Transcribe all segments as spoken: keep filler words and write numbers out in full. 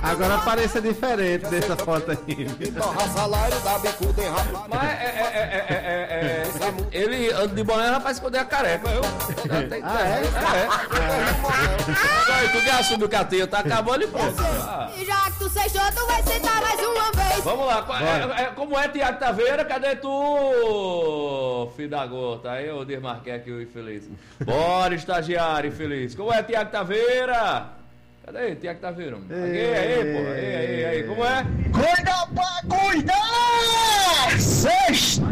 Agora apareça diferente dessa foto aí. Mas é, é, é, é, é, é, ele anda de boné, rapaz, esconder a careca. Eu, tem, Ah, é? é. é. Tu quer assumir o cateio, tá acabando e pronto. Ah. E já que tu sextou, tu vai sentar mais uma vez. Vamos lá, é, é, como é Tiago Taveira? Cadê tu, filho da gota? Aí eu desmarquei aqui o infeliz. Bora, estagiário infeliz. Como é Tiago Taveira? Cadê aí, Tiago Taveira? Aqui, aí, pô. Aí, aí, aí, como é? Cuida pra cuidar! Sextou,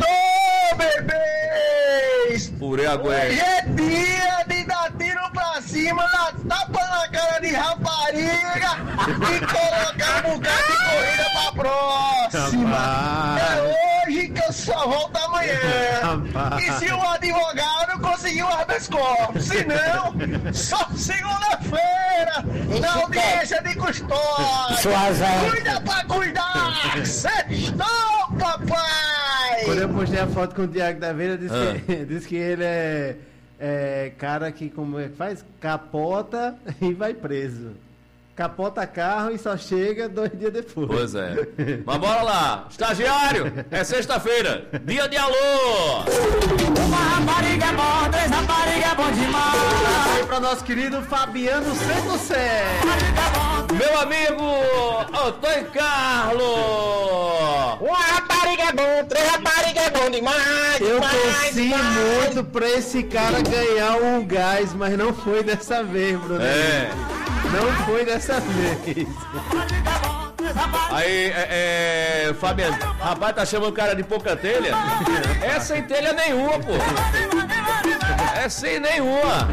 bebês! Purê aguenta. Hoje é dia de dar tiro pra cima, dar tapa na cara de rapariga e colocar um bocado de corrida pra próxima. É hoje que eu só volto amanhã. E se o advogado conseguir o habeas corpus, se não, só segunda-feira, na audiência de custódia. Cuida pra cuidar! Sextou, papai! Quando eu postei a foto com o Tiago Taveira, disse, Ah. que, disse que ele é, é cara que como é que faz? Capota e vai preso. Capota carro e só chega dois dias depois. Pois é. Mas bora lá. Estagiário, é sexta-feira. Dia de alô. Uma rapariga é bom, três raparigas é bom demais. Aí pra nosso querido Fabiano Santosé. Meu amigo Antônio Carlos. Uma rapariga é bom, três raparigas é bom demais! Eu demais, torci demais. muito pra esse cara ganhar um gás, mas não foi dessa vez, Bruno. É. Não foi dessa vez. Aí, é, é, Fabiano, rapaz, tá chamando o cara de pouca telha? É sem telha nenhuma, pô. É sem nenhuma.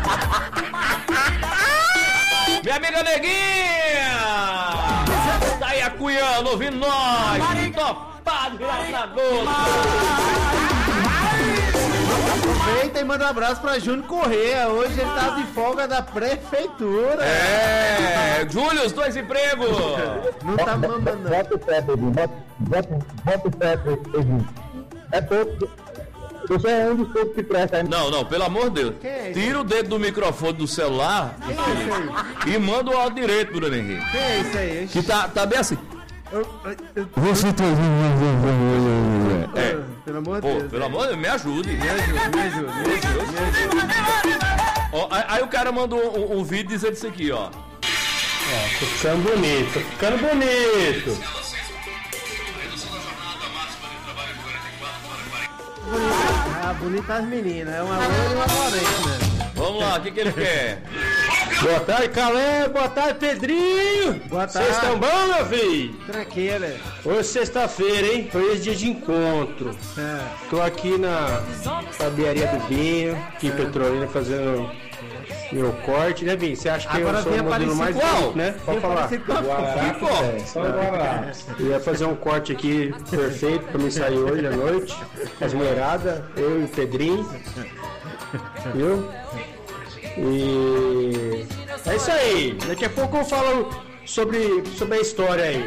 Minha amiga Neguinha! Tá aí acunhando, ouvindo nós! Topado, virado na gota! Aproveita e manda um abraço pra Júnior Corrêa. Hoje ele tá de folga da prefeitura. É, Júlio, os dois empregos! Não tá mandando. Bota o pé, Edinho. Bota, bota, bota o pé, Edinho. É pouco. Você é um dos poucos que presta. Não, não, pelo amor de Deus. Quem é esse? Tira o dedo do microfone do celular Quem é isso aí? e manda o áudio direito, Bruno Henrique. Quem é isso aí? Que tá, tá bem assim. Eu- eu- eu- Você tá. É. Pelo amor de Pô, Deus. pelo amor de Deus, me ajude. Me ajuda, me ajuda, me ajuda, me ajuda. Ó, aí, aí o cara mandou um, um vídeo dizendo isso aqui, ó. Tô ficando bonito, tô ficando bonito. Ah, bonita as meninas. É uma loira e uma morena. Vamos lá, o que, que ele quer? Boa tarde, Calé. Boa tarde, Pedrinho. Boa tarde. Vocês estão bom, meu filho? Tranquila. Hoje é sexta-feira, hein? Hoje é dia de encontro. É. Tô aqui na barbearia do Binho, aqui em Petrolina, fazendo meu corte, né, Binho? Você acha que Agora eu sou vem o modelo mais aparecido bonito, né? Pode Vem falar. aparecido com a Guará, foto. é, só Guará. Eu ia fazer um corte aqui perfeito pra mim sair hoje à noite. As mulheradas, eu e o Pedrinho. Viu? E é isso aí. Daqui a pouco eu falo sobre, sobre a história aí.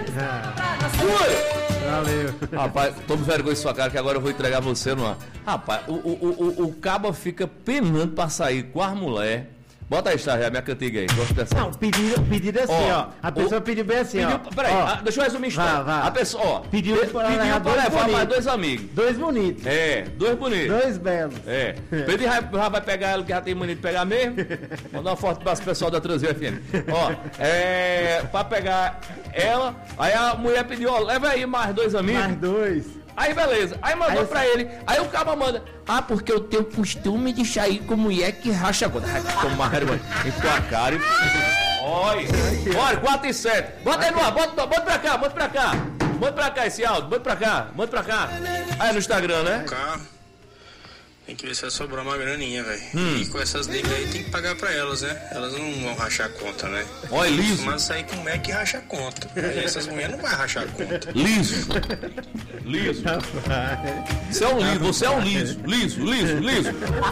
Valeu. Rapaz, tome vergonha de sua cara que agora eu vou entregar você numa. Rapaz, o, o, o, o cabo fica penando pra sair com as mulheres. Bota aí, Starry, a minha cantiga aí. Gosto dessa. Não, pediram, pediram assim, Ó, ó. A pessoa o- pediu bem assim, Pediu, ó. peraí, Ó, ah, deixa eu resumir a história. Vá, vá. A pessoa, ó, Pediu pe- pra pediu levar pra dois levar mais bonitos. dois amigos. Dois bonitos. É, dois bonitos. Dois belos. É. Pedro já, já vai pegar ela que já tem mania de pegar mesmo. Mandar uma foto para o pessoal da Transvia F M. Ó, é. Pra pegar ela, aí a mulher pediu, ó, leva aí mais dois amigos. Mais dois. Aí beleza, aí mandou Aí eu- pra ele, aí o cara manda, ah, porque eu tenho costume de sair com mulher que racha a gota. Ai, tomara, mano, em tua cara e... Olha, olha, quatro e sete. Bota aí no ar, bota, bota pra cá, bota pra cá. Bota pra cá esse áudio, bota pra cá, bota pra cá. Aí no Instagram, né? Carro. Tem que ver se vai sobrar uma graninha, velho. Hum. E com essas ligas aí tem que pagar pra elas, né? Elas não vão rachar a conta, né? Olha, liso. Mas sair com o Mac e racha a conta. Aí essas mulheres não vão rachar a conta. Liso. Liso. Você é um liso, você é um liso. Liso, liso, liso.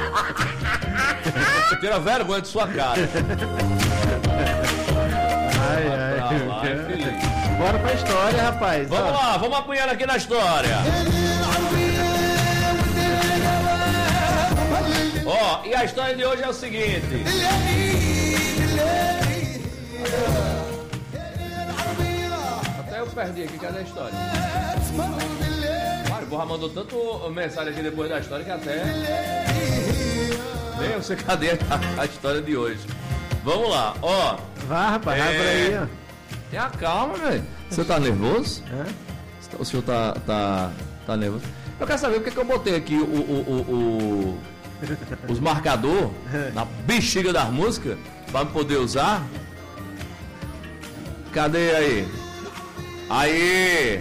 Tira vergonha de sua cara. Ai, Pra lá, é ai. feliz. Bora pra história, rapaz. Vamos Ó. lá, vamos apunhar aqui na história. Ó, e a história de hoje é o seguinte. até eu perdi aqui, cadê a história? Mário Borra mandou tanto mensagem aqui depois da história que até... Nem eu sei cadê a, a história de hoje. Vamos lá, ó. Vá, rapaz, É. vai por aí, ó. Tenha calma, velho. Você tá nervoso? Hã? O senhor tá, tá, tá nervoso? Eu quero saber porque que eu botei aqui o, o, o, o- os marcadores na bexiga das músicas pra me poder usar. Cadê aí? Aí!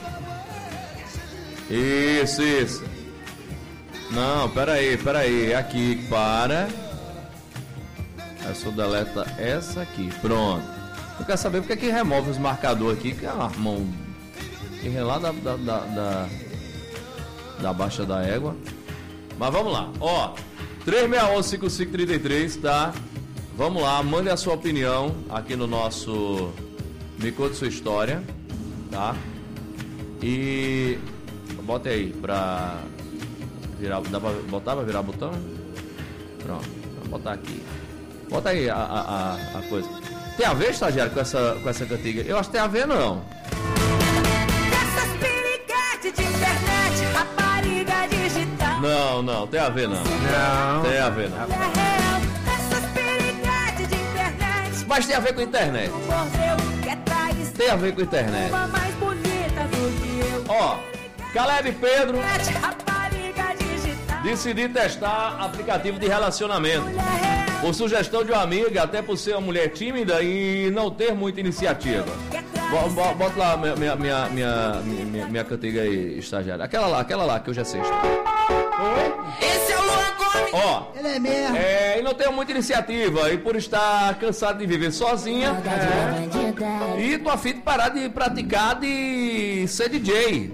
Isso, isso. Não, peraí, peraí. Aqui, para. Aí só deleta essa aqui. Pronto. Eu quero saber porque que remove os marcadores aqui, que é uma mão que vem lá da, da, da, da, da Baixa da Égua. Mas vamos lá, ó. três seis um, cinco cinco três três, tá? Vamos lá, mande a sua opinião aqui no nosso Me Conte Sua História, tá? E bota aí pra virar, dá pra botar pra virar botão? Pronto, vou botar aqui. Bota aí a, a, a, a coisa. Tem a ver, estagiário, com essa, com essa cantiga? Eu acho que tem a ver, não. Essas piriguetes de internet, rapariga digital. Não, não, tem a ver, não. Não. Tem a ver, não. É real, essas piriguetes de internet. Mas tem a ver com a internet. Mordeu, que é traição. Tem a ver com a internet. Uma mais bonita do que eu. Ó, Caleb Pedro Rapariga digital. decidi testar aplicativo de relacionamento. Mulher real, Por sugestão de uma amiga, até por ser uma mulher tímida e não ter muita iniciativa. que é Bo- bo- Bota lá minha, minha, minha, minha, minha, minha cantiga aí, estagiário. Aquela lá, aquela lá, que eu já sei. Esse é o Luan Gomes. Ó, Ele é mesmo. é, e não tenho muita iniciativa, e por estar cansado de viver sozinha, e tô a fim de parar de praticar de ser D J.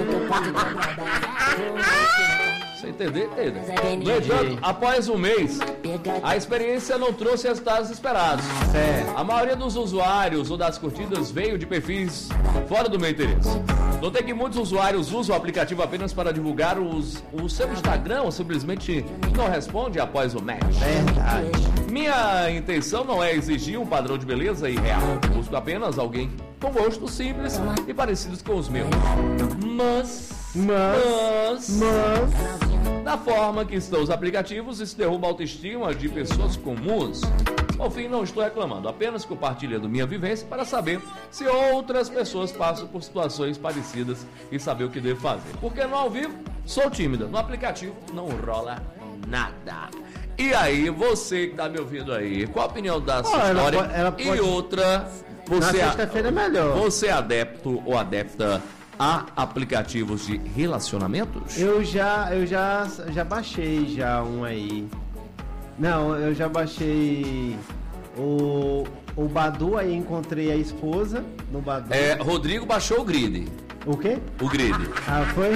Você entendeu? Entendeu? No entanto, após um mês, a experiência não trouxe resultados esperados. Certo. A maioria dos usuários ou das curtidas veio de perfis fora do meu interesse. Notei que muitos usuários usam o aplicativo apenas para divulgar os, o seu Instagram ou simplesmente não responde após o match. Verdade. Minha intenção não é exigir um padrão de beleza irreal. Busco apenas alguém com gostos simples e parecidos com os meus. Mas... Mas, Mas... mas, Da forma que estão os aplicativos, isso derruba a autoestima de pessoas comuns. Ao fim, não estou reclamando, apenas compartilhando minha vivência para saber se outras pessoas passam por situações parecidas e saber o que devo fazer. Porque no ao vivo, sou tímida, no aplicativo não rola nada. E aí, você que está me ouvindo aí, qual a opinião da sua Ó, ela história? pode- ela E pode- outra, na você, sexta-feira é melhor. você é adepto ou adepta a aplicativos de relacionamentos? Eu já, eu já, já baixei já um aí. Não, eu já baixei o, o Badu, aí encontrei a esposa no Badu. É, Rodrigo baixou o Grid. O quê? O Grid. Ah, foi?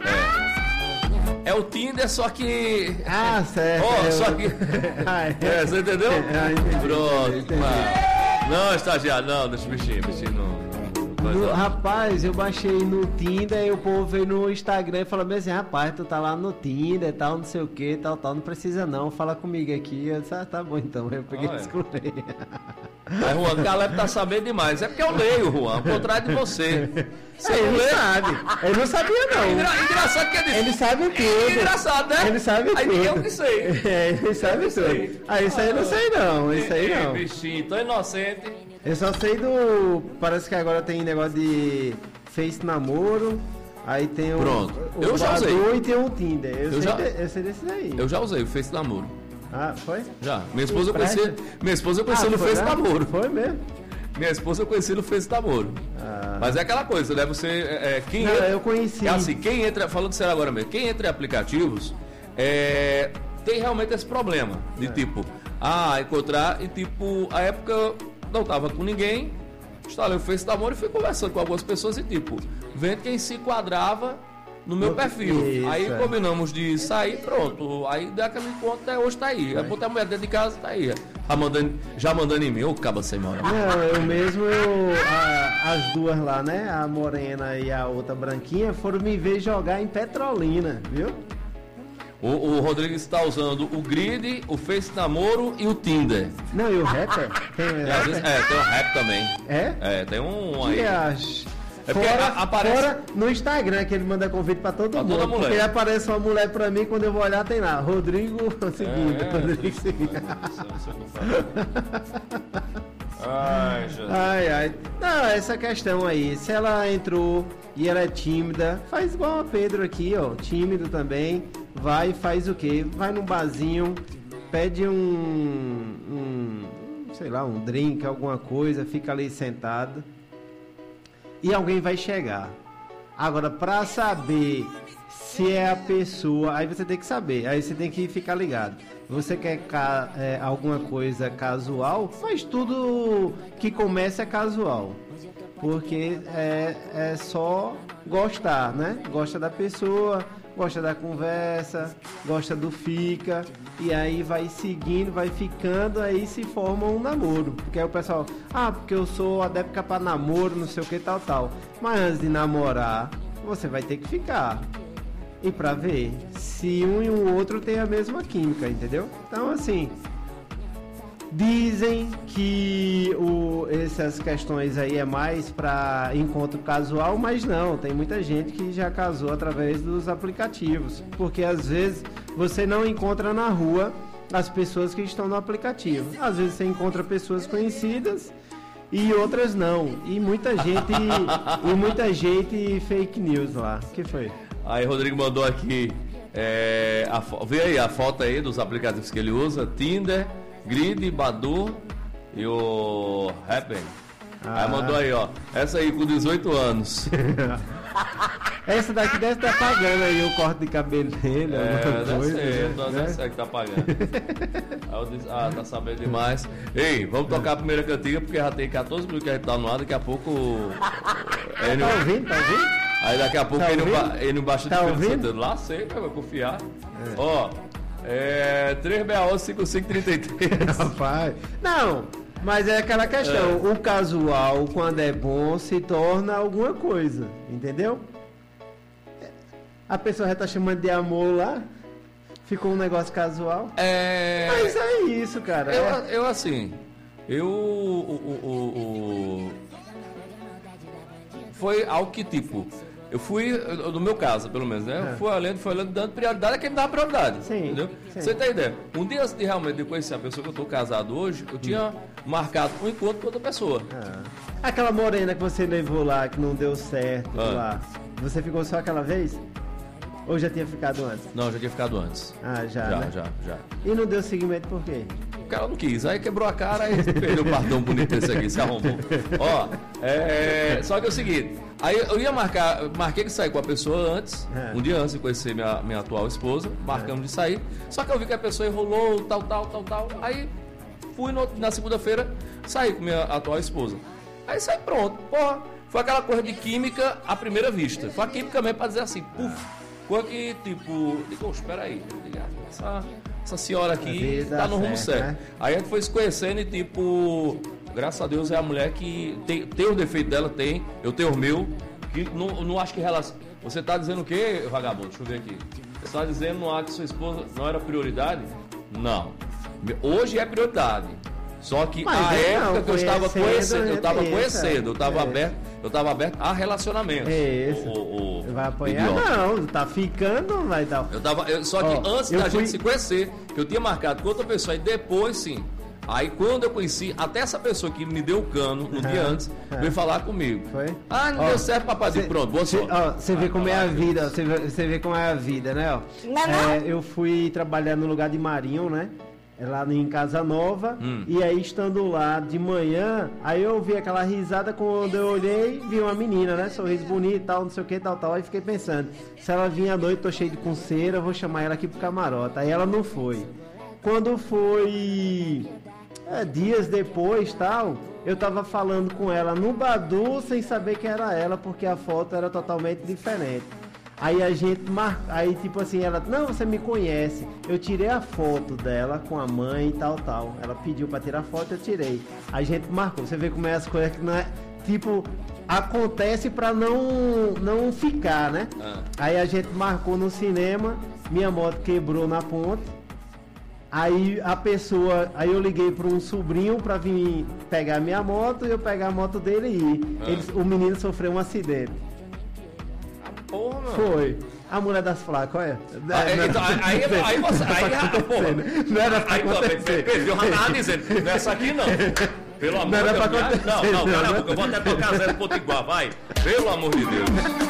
É o Tinder, só que. Ah, certo. Ó, eu- só que. Ah, é. É, você entendeu? Ah, entendi. Pronto. Entendi. Mas- Não, estagiário, não, deixa o bichinho, bichinho não. No- coisa. rapaz, eu baixei no Tinder e o povo veio no Instagram e falou assim, rapaz, tu tá lá no Tinder e tal, não sei o que, tal, tal, não precisa não, fala comigo aqui. Eu disse, ah, tá bom então, eu peguei e Olha. escutei. Aí, Juan, Caleb tá sabendo demais. É porque eu leio, Juan, ao contrário de você. Você Ele não não lê? sabe, ele não sabia não. Engra- engraçado que ele Ele sabe tudo. Engraçado, né? Ele sabe Aí tudo. eu que sei. É, ele sabe sei. tudo. Ah, isso aí eu não sei não, isso aí Ih, não. Bichinho, tão inocente. Eu só sei do... Parece que agora tem negócio de Face Namoro, aí tem o... Pronto. o Eu já Badu usei. e tem o Tinder. Eu, Eu sei, já- de- eu sei desse daí. Eu já usei o Face Namoro. Ah, foi? Já. Minha esposa eu Presta? conheci. Minha esposa eu conheci Ah, no foi, Face né? Namoro. Foi mesmo? Minha esposa eu conheci no Face Namoro. Ah. Mas é aquela coisa, né? Você. É, é, quem Não, entra- eu conheci. É assim, quem entra. Falando sério agora mesmo, quem entra em aplicativos é, tem realmente esse problema. De tipo, ah, encontrar. E tipo, a época eu não tava com ninguém. Instalei o Face Namoro e fui conversando com algumas pessoas e tipo, vendo quem se enquadrava no meu Isso, perfil. Aí é. combinamos de sair, pronto. Aí deu aquele encontro, até hoje tá aí. Aí botei a mulher dentro de casa, tá aí. Já mandando, já mandando em mim, ô caba sem moral. Não, eu mesmo, eu, a- as duas lá, né? A morena e a outra branquinha foram me ver jogar em Petrolina, viu? O, o Rodrigo está usando o Grid, o Face Namoro e o Tinder. Não, e o rapper? Tem, E às vezes- é, tem o rap também. É? É, tem um aí. E as... É porque Fora, a- aparece. fora no Instagram, que ele manda convite pra todo Pra mundo. toda mulher. Porque aparece uma mulher pra mim, quando eu vou olhar, tem lá. Rodrigo segundo. É, Rodrigo segundo. Ai, Jesus. Ai, ai. Não, essa questão aí. Se ela entrou e ela é tímida, faz igual a Pedro aqui, ó. Tímido também. Vai e faz o quê? Vai num barzinho, pede um, um. sei lá, um drink, alguma coisa, fica ali sentado. E alguém vai chegar. Agora, pra saber se é a pessoa, aí você tem que saber, aí você tem que ficar ligado. Você quer ca- é, alguma coisa casual, mas tudo que começa é casual. Porque é, é só gostar, né? Gosta da pessoa, gosta da conversa, gosta do fica, e aí vai seguindo, vai ficando, aí se forma um namoro. Porque aí o pessoal, ah, porque eu sou adepta pra namoro, não sei o que, tal, tal. Mas antes de namorar, você vai ter que ficar. E pra ver se um e o outro tem a mesma química, entendeu? Então, assim, dizem que o, essas questões aí é mais pra encontro casual, mas não, tem muita gente que já casou através dos aplicativos. Porque às vezes você não encontra na rua as pessoas que estão no aplicativo. Às vezes você encontra pessoas conhecidas e outras não. E muita gente, e muita gente fake news lá. O que foi? Aí Rodrigo mandou aqui, é, a fo- vê aí a foto aí dos aplicativos que ele usa, Tinder, Grid, Badu e o Happn. Ah. Aí mandou aí, ó, essa aí com dezoito anos. Essa daqui deve estar pagando aí o corte de cabelo dele. É, alguma deve coisa, ser, né? tô- deve ser que tá pagando. Aí eu disse, ah, tá sabendo demais. Ei, vamos tocar a primeira cantiga, porque já tem quatorze minutos que a gente tá no ar, daqui a pouco... Ele, Tá ouvindo? Tá ouvindo? aí daqui a pouco Tá ele, não ouvindo? ba- ele não baixa Tá de ouvindo? Santo. Lá sei, né, vai confiar. Ó, é, três seis um cinco cinco três três. Rapaz. Não, mas é aquela questão. O casual, quando é bom, se torna alguma coisa. Entendeu? A pessoa já tá chamando de amor lá. Ficou um negócio casual. É, Mas é isso, cara. eu, É- eu assim, eu... O, o, o- o- foi algo que, tipo, eu fui, no meu caso, pelo menos, né? Eu fui olhando, fui olhando, dando prioridade a quem me dava prioridade. Sim, Entendeu? sim. Você tem ideia? Um dia antes de realmente de conhecer a pessoa que eu tô casado hoje, eu tinha marcado um encontro com outra pessoa. Ah. Aquela morena que você levou lá, que não deu certo Ah. lá. Você ficou só aquela vez? Ou já tinha ficado antes? Não, já tinha ficado antes. Ah, já, Já, né? já, já. E não deu seguimento por quê? O cara não quis, aí quebrou a cara e perdeu o pardão bonito esse aqui, se arrombou. Ó, é, só que é o seguinte, aí eu ia marcar, marquei de sair com a pessoa antes, É. um dia antes de conhecer minha, minha atual esposa, marcamos de sair, só que eu vi que a pessoa enrolou, tal, tal, tal, tal, aí fui no- na segunda-feira, saí com minha atual esposa. Aí saí pronto, porra, foi aquela coisa de química à primeira vista, foi a química mesmo pra dizer assim, puf, foi que tipo, digo, espera aí, essa, essa senhora aqui vida tá no rumo certa, certo. né? Aí a gente foi se conhecendo e tipo, graças a Deus é a mulher que tem, tem o defeito dela, tem, eu tenho o meu, que não, não acho que relação. Você tá dizendo o quê, vagabundo? Deixa eu ver aqui. Você tá dizendo não, que sua esposa não era prioridade? Não. Hoje é prioridade. Só que Mas a é, época não, que eu estava conhecendo, conhecendo, eu estava é conhecendo, eu estava é. aberto, eu estava aberto a relacionamentos. É isso. O- o- o Vai apanhar? idiota. Não, tá ficando, não vai dar. Eu tava, eu- só que Ó, antes eu da fui- gente se conhecer, que eu tinha marcado com outra pessoa e depois sim. Aí quando eu conheci, até essa pessoa que me deu o cano no dia É, antes, é. veio falar comigo. Foi? Ah, não Ó, deu certo, papai. Cê- Pronto, boa cê- sorte. ó, Você vê Ah, como é vai a lá, vida, você vê, você vê como é a vida, né? Ó. É, eu fui trabalhar no lugar de Marinho, né? É lá em Casa Nova. Hum. E aí, estando lá de manhã, aí eu vi aquela risada quando eu olhei, vi uma menina, né? Sorriso bonito e tal, não sei o que, tal, tal. Aí fiquei pensando, se ela vinha à noite, tô cheio de pulseira, eu vou chamar ela aqui pro camarote. Aí ela não foi. Quando foi é, dias depois, tal, eu tava falando com ela no Badu sem saber que era ela, porque a foto era totalmente diferente. Aí a gente mar... aí tipo assim, ela, não, você me conhece. Eu tirei a foto dela com a mãe e tal, tal. Ela pediu pra tirar foto, eu tirei. A gente marcou. Você vê como é as coisas que não é, tipo, acontece pra não não ficar, né? Ah. Aí a gente marcou no cinema, minha moto quebrou na ponte. Aí a pessoa, aí eu liguei para um sobrinho para vir pegar minha moto e eu pegar a moto dele e ir. Ah. Ele, o menino sofreu um acidente. Porra, mano. Foi. A mulher das flacas, olha. Ah, Não era então, pra aí, acontecer. aí você. Aí, Não era pra ah, porra. acontecer. Não era pra Aí, pô, acontecer. Pedro, eu já tava dizendo, não é essa aqui não. Pelo amor Não era de pra Deus. acontecer, Não, não, não, cara, né? eu vou até tocar zero potiguar, vai. Pelo amor de Deus.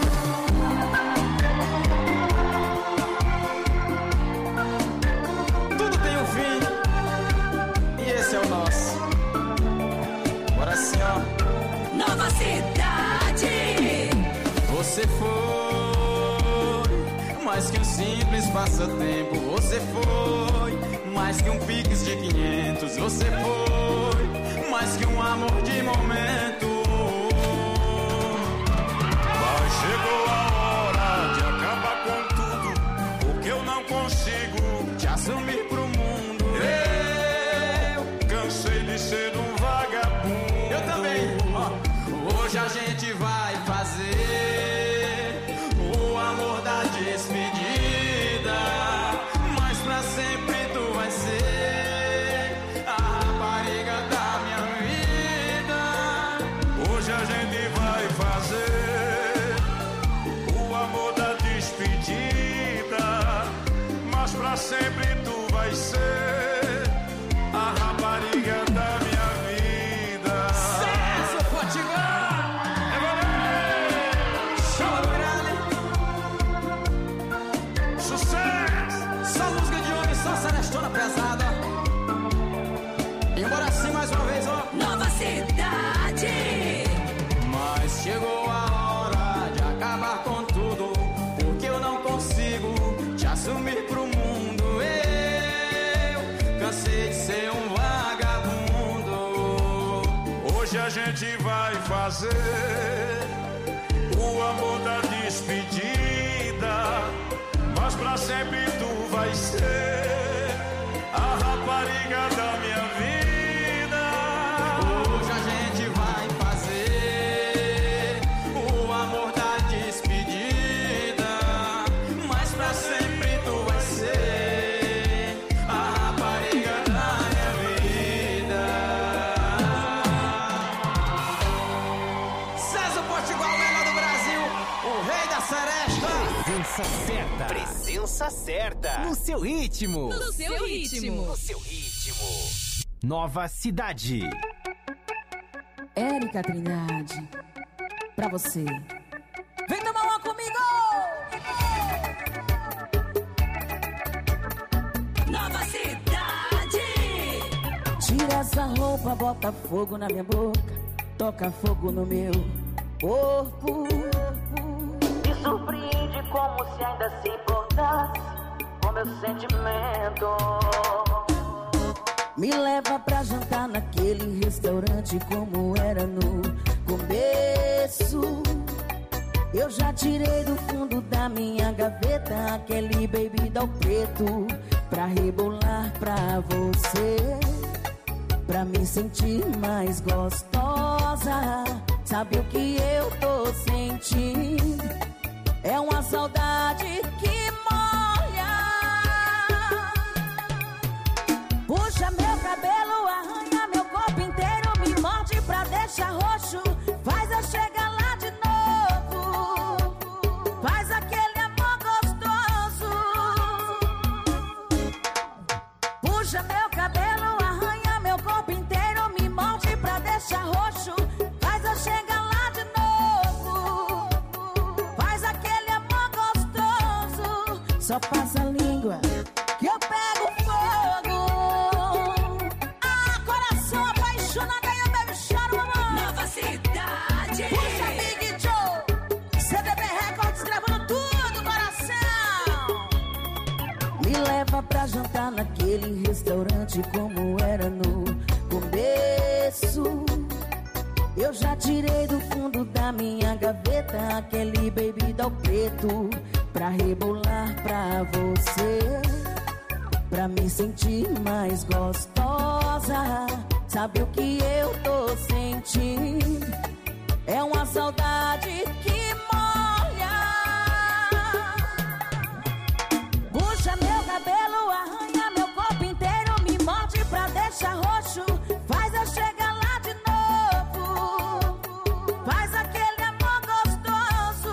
Tudo tem um fim, e esse é o nosso. Bora assim, ó. Nova cidade. Você foi mais que um simples passatempo. Você foi mais que um pix de quinhentos. Você foi mais que um amor de momento. Mas chegou a hora de acabar com tudo, porque eu não consigo Te assumir pro mundo. Eu cansei de ser um vagabundo. Eu também. Ó, hoje a gente vai fazer o amor da despedida, mas pra sempre tu vai ser a rapariga da minha vida. Hoje a gente vai fazer o amor da despedida, mas pra sempre tu vai ser a rapariga da minha vida. César Potiguar! Chama Mirelle! Sucesso! Só música de homem, só celestona pesada. E embora assim mais uma vez, ó. Nova cidade. Mas chegou a hora de acabar com tudo, porque eu não consigo te assumir pro mundo. Eu cansei de ser um vagabundo. Hoje a gente vai fazer o amor da despedida, mas pra sempre tu vai ser a rapariga da minha vida. Hoje a gente vai fazer o amor da despedida, mas pra sempre tu vai ser a rapariga da minha vida. César Potiguar, o melhor do Brasil, o rei da seresta. Presença certa. Presença certa. No seu ritmo. No seu ritmo. No seu ritmo. Nova cidade. Érica Trindade, pra você. Vem tomar uma comigo! Nova cidade. Tira essa roupa, bota fogo na minha boca, toca fogo no meu corpo. Me surpreende como se ainda se importasse com meu sentimento. Me leva pra jantar naquele restaurante como era no começo. Eu já tirei do fundo da minha gaveta aquele bebida ao preto pra rebolar pra você, pra me sentir mais gostosa. Sabe o que eu tô sentindo? É uma saudade que molha. Puxa meu cabelo, arranha meu corpo inteiro, me morde pra deixar roxo, faz eu chegar lá de novo, faz aquele amor gostoso. Puxa meu cabelo, arranha meu corpo inteiro, me morde pra deixar roxo, faz eu chegar lá de novo, faz aquele amor gostoso. Só passa a língua que eu pego fogo. Ah, coração apaixonado, aí eu bebo choro, mamãe. Nova cidade. Puxa, Big Joe, C D B Records gravando tudo, coração. Me leva pra jantar naquele restaurante como era no começo. Eu já tirei do fundo da minha gaveta aquele bebida ao preto pra rebolar pra você, pra me sentir mais gostosa. Sabe o que eu tô sentindo? É uma saudade que molha. Puxa meu cabelo, arranha meu corpo inteiro, deixa roxo, faz eu chegar lá de novo. Faz aquele amor gostoso.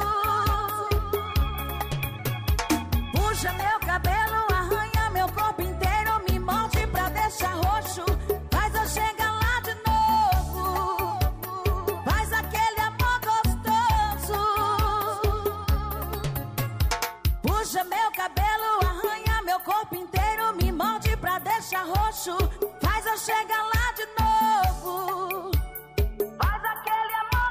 Puxa meu cabelo, arranha meu corpo inteiro, me morde pra deixar roxo. Faz eu chegar lá de novo. Faz aquele amor gostoso. Puxa meu cabelo, arranha meu corpo inteiro, me morde pra deixar roxo. Faz eu chegar lá de novo. Faz aquele amor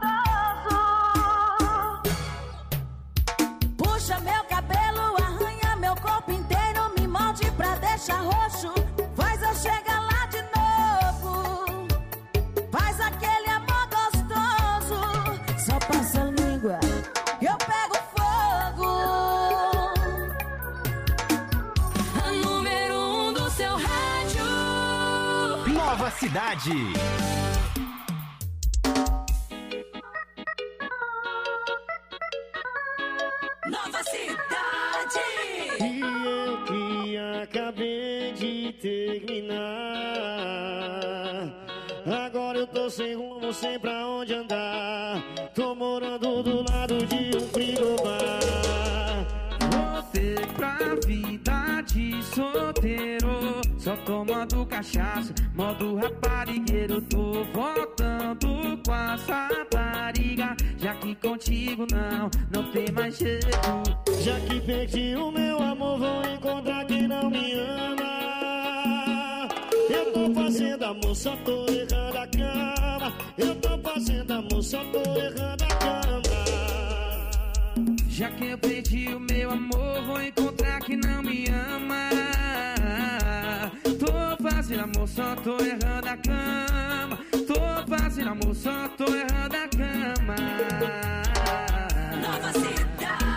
gostoso. Puxa meu cabelo, arranha meu corpo inteiro, me molde pra deixar roxo. Faz eu chegar lá de novo. Faz aquele amor gostoso. Só passa a língua e eu pego fogo. A número um do seu rádio. Nova Cidade. Nova Cidade. E eu que acabei de terminar, agora eu tô sem rumo, sem pra onde andar. Tô morando do lado de um frigobar. Voltei pra vida de solteiro, só tomando cachaça, modo raparigueiro. Tô voltando com a rapariga, já que contigo não, não tem mais jeito. Já que perdi o meu amor, vou encontrar quem não me ama. Eu tô fazendo amor, só tô errando a cama. Eu tô fazendo amor, só tô errando a cama. Já que eu perdi o meu amor, vou encontrar quem não me ama. Tô fazendo amor, só tô errando a cama. Tô fazendo amor, só tô errando a cama. Nova Cidade.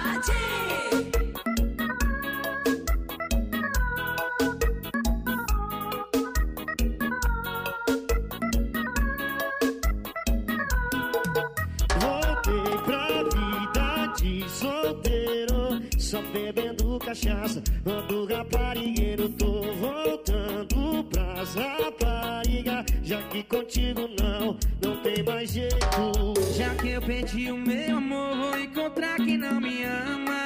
Voltei pra vida de solteiro, só bebendo cachaça, ando raparigueiro. Tô voltando pras raparigas, já que contigo não, não tem mais jeito. Já que eu perdi o meu amor, vou encontrar quem não me ama.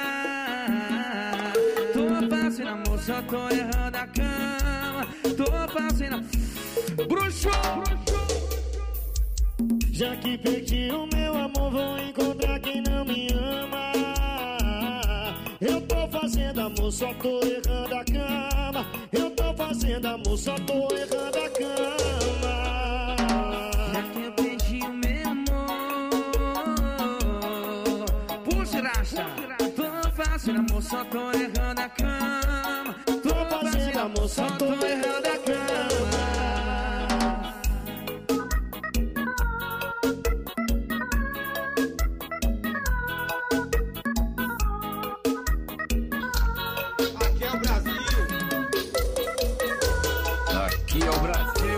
Tô fazendo amor, só tô errando a cama. Tô fazendo... Bruxo! Já que perdi o meu amor, vou encontrar quem não me ama. Eu tô fazendo amor, só tô errando a cama. Eu tô fazendo amor, só tô errando a cama. Já que eu perdi o meu amor, puxa, racha. Tô fazendo amor, só tô errando a cama. Tô fazendo amor, só tô errando a cama. Aqui é o Brasil.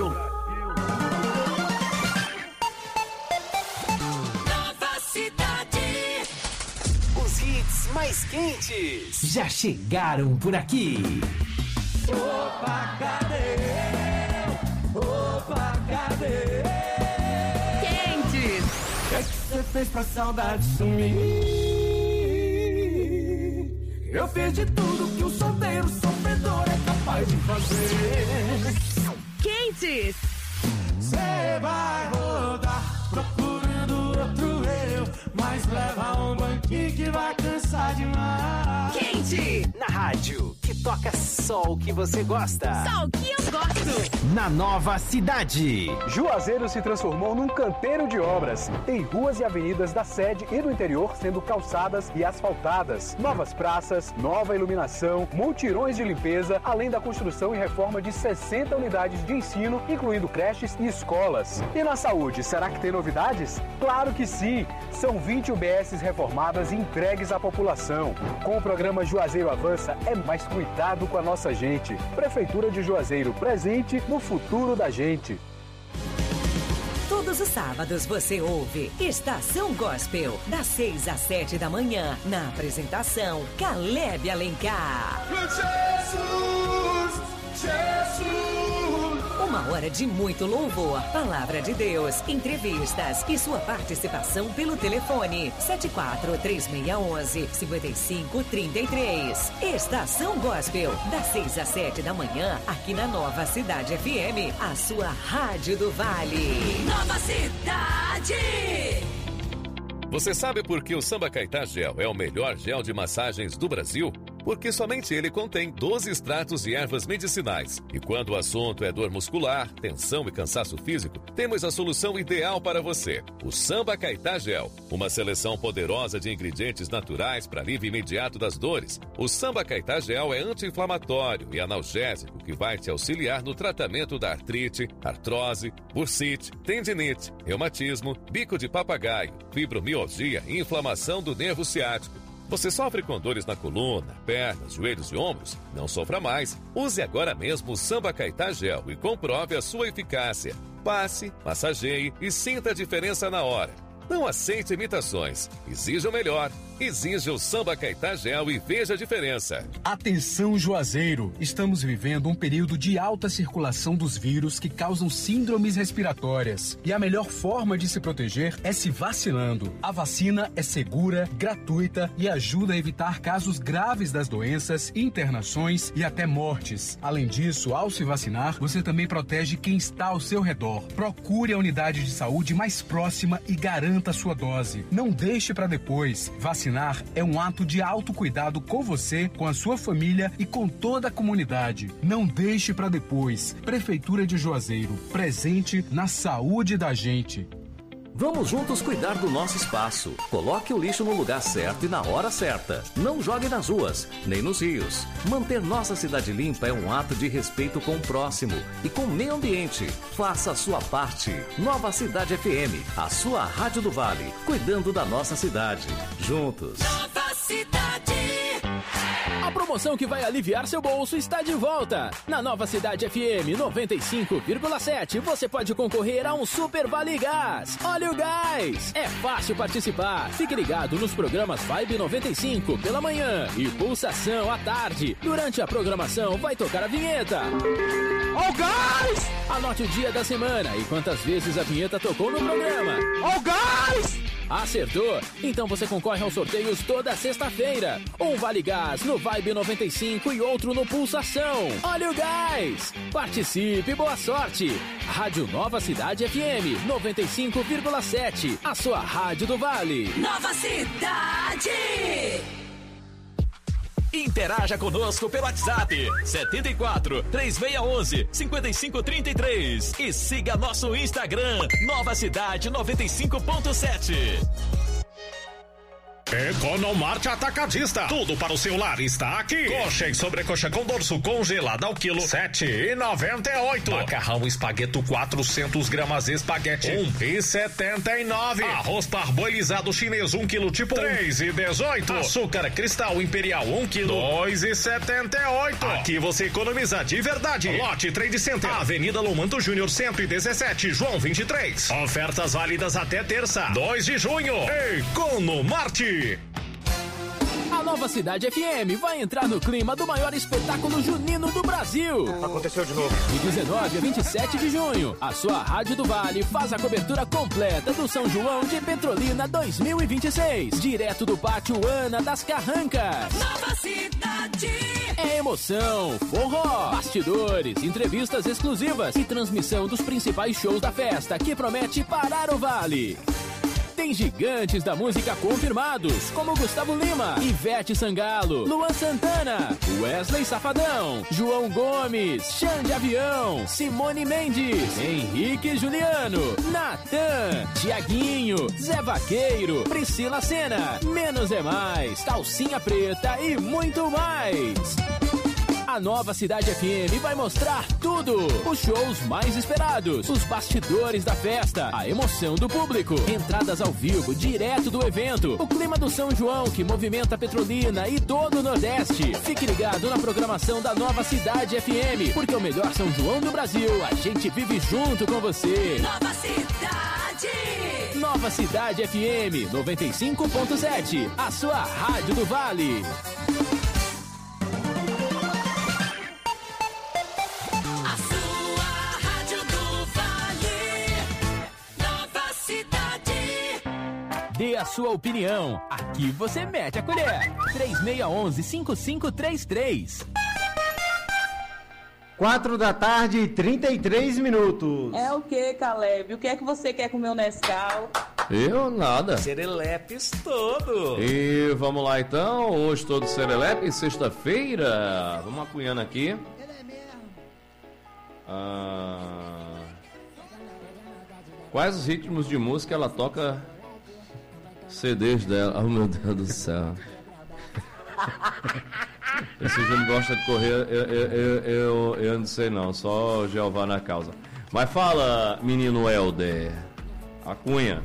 Nova Cidade. Os hits mais quentes já chegaram por aqui. Opa, cadê? Opa, cadê? Quentes. O que é que você fez pra saudade sumir? Eu fiz de tudo que o solteiro sofredor é capaz de fazer. Quentes. Cê vai rodar procurando outro eu, mas leva um banquinho que vai cansar demais. Quente. Na rádio, que toca só o que você gosta. Só o que eu gosto. Na Nova Cidade. Juazeiro se transformou num canteiro de obras. Tem ruas e avenidas da sede e do interior sendo calçadas e asfaltadas. Novas praças, nova iluminação, multirões de limpeza, além da construção e reforma de sessenta unidades de ensino, incluindo creches e escolas. E na saúde, será que tem novidades? Claro que sim! São vinte U B Ss reformadas e entregues à população. Com o programa Juazeiro Avança, é mais cuidado com a nossa gente. Prefeitura de Juazeiro, presente no futuro da gente. Todos os sábados você ouve Estação Gospel, das seis às sete da manhã, na apresentação Caleb Alencar. Jesus, Jesus, Uma hora de muito louvor, palavra de Deus, entrevistas e sua participação pelo telefone sete quatro três seis um um cinco cinco três três. Estação Gospel, das seis às sete da manhã, aqui na Nova Cidade F M, a sua Rádio do Vale. Nova Cidade! Você sabe por que o Samba Caetá Gel é o melhor gel de massagens do Brasil? Porque somente ele contém doze extratos de ervas medicinais. E quando o assunto é dor muscular, tensão e cansaço físico, temos a solução ideal para você. O Samba Caetá Gel. Uma seleção poderosa de ingredientes naturais para alívio imediato das dores. O Samba Caetá Gel é anti-inflamatório e analgésico que vai te auxiliar no tratamento da artrite, artrose, bursite, tendinite, reumatismo, bico de papagaio, fibromialgia e inflamação do nervo ciático. Você sofre com dores na coluna, pernas, joelhos e ombros? Não sofra mais. Use agora mesmo o Samba Caetá Gel e comprove a sua eficácia. Passe, massageie e sinta a diferença na hora. Não aceite imitações. Exija o melhor. Exija o Samba Caetá Gel e veja a diferença. Atenção, Juazeiro! Estamos vivendo um período de alta circulação dos vírus que causam síndromes respiratórias. E a melhor forma de se proteger é se vacinando. A vacina é segura, gratuita e ajuda a evitar casos graves das doenças, internações e até mortes. Além disso, ao se vacinar, você também protege quem está ao seu redor. Procure a unidade de saúde mais próxima e garanta a sua dose. Não deixe para depois. Vacinar é um ato de autocuidado com você, com a sua família e com toda a comunidade. Não deixe para depois. Prefeitura de Juazeiro, presente na saúde da gente. Vamos juntos cuidar do nosso espaço. Coloque o lixo no lugar certo e na hora certa. Não jogue nas ruas, nem nos rios. Manter nossa cidade limpa é um ato de respeito com o próximo e com o meio ambiente. Faça a sua parte. Nova Cidade F M, a sua Rádio do Vale, cuidando da nossa cidade. Juntos. Nova Cidade! A promoção que vai aliviar seu bolso está de volta. Na Nova Cidade F M noventa e cinco vírgula sete, você pode concorrer a um Super Vale Gás. Olha o gás! É fácil participar. Fique ligado nos programas Vibe noventa e cinco pela manhã e Pulsação à tarde. Durante a programação vai tocar a vinheta. Ó o gás! Anote o dia da semana e quantas vezes a vinheta tocou no programa. Ó o gás! Acertou? Então você concorre aos sorteios toda sexta-feira. Um Vale Gás no Vibe noventa e cinco e outro no Pulsação. Olha o gás! Participe, boa sorte! Rádio Nova Cidade F M noventa e cinco vírgula sete, a sua rádio do Vale. Nova Cidade! Interaja conosco pelo WhatsApp setenta e quatro, três seis um um, cinco cinco três três e siga nosso Instagram Nova Cidade noventa e cinco ponto sete. Economarte Atacadista. Tudo para o seu lar está aqui. Coxa e sobrecoxa com dorso congelada ao quilo sete reais e noventa e oito. Macarrão espagueto quatrocentos gramas espaguete um real e setenta e nove. Arroz parboilizado chinês um quilo tipo três reais e dezoito. Açúcar cristal imperial um quilo dois reais e setenta e oito. Aqui você economiza de verdade. Lote Trade Center, Avenida Lomanto Júnior cento e dezessete, João vinte e três. Ofertas válidas até terça, dois de junho. Economarte. A Nova Cidade F M vai entrar no clima do maior espetáculo junino do Brasil. Aconteceu de novo. De dezenove a vinte e sete de junho, a sua Rádio do Vale faz a cobertura completa do São João de Petrolina dois mil e vinte e seis. Direto do Pátio Ana das Carrancas. Nova Cidade! É emoção, forró, bastidores, entrevistas exclusivas e transmissão dos principais shows da festa que promete parar o Vale. Tem gigantes da música confirmados, como Gustavo Lima, Ivete Sangalo, Luan Santana, Wesley Safadão, João Gomes, Xande Avião, Simone Mendes, Henrique Juliano, Natan, Tiaguinho, Zé Vaqueiro, Priscila Sena, Menos é Mais, Calcinha Preta e muito mais. A Nova Cidade F M vai mostrar tudo. Os shows mais esperados, os bastidores da festa, a emoção do público, entradas ao vivo direto do evento, o clima do São João que movimenta Petrolina e todo o Nordeste. Fique ligado na programação da Nova Cidade F M, porque o melhor São João do Brasil, a gente vive junto com você. Nova Cidade! Nova Cidade F M noventa e cinco ponto sete, a sua Rádio do Vale. a sua opinião. Aqui você mete a colher. três seis um um, cinco cinco três três. Quatro da tarde e trinta e três minutos. É o que, Caleb? O que é que você quer com o meu Nescau? Eu nada. Serelepes todo. E vamos lá então, hoje todo Serelepe, sexta-feira. Vamos acunhando aqui. Ah, quais os ritmos de música ela toca C Ds dela? Oh meu Deus do céu. Esse Júnior gosta de correr, eu, eu, eu, eu, eu não sei não, só Jeová na causa. Mas fala, menino Helder, a cunha.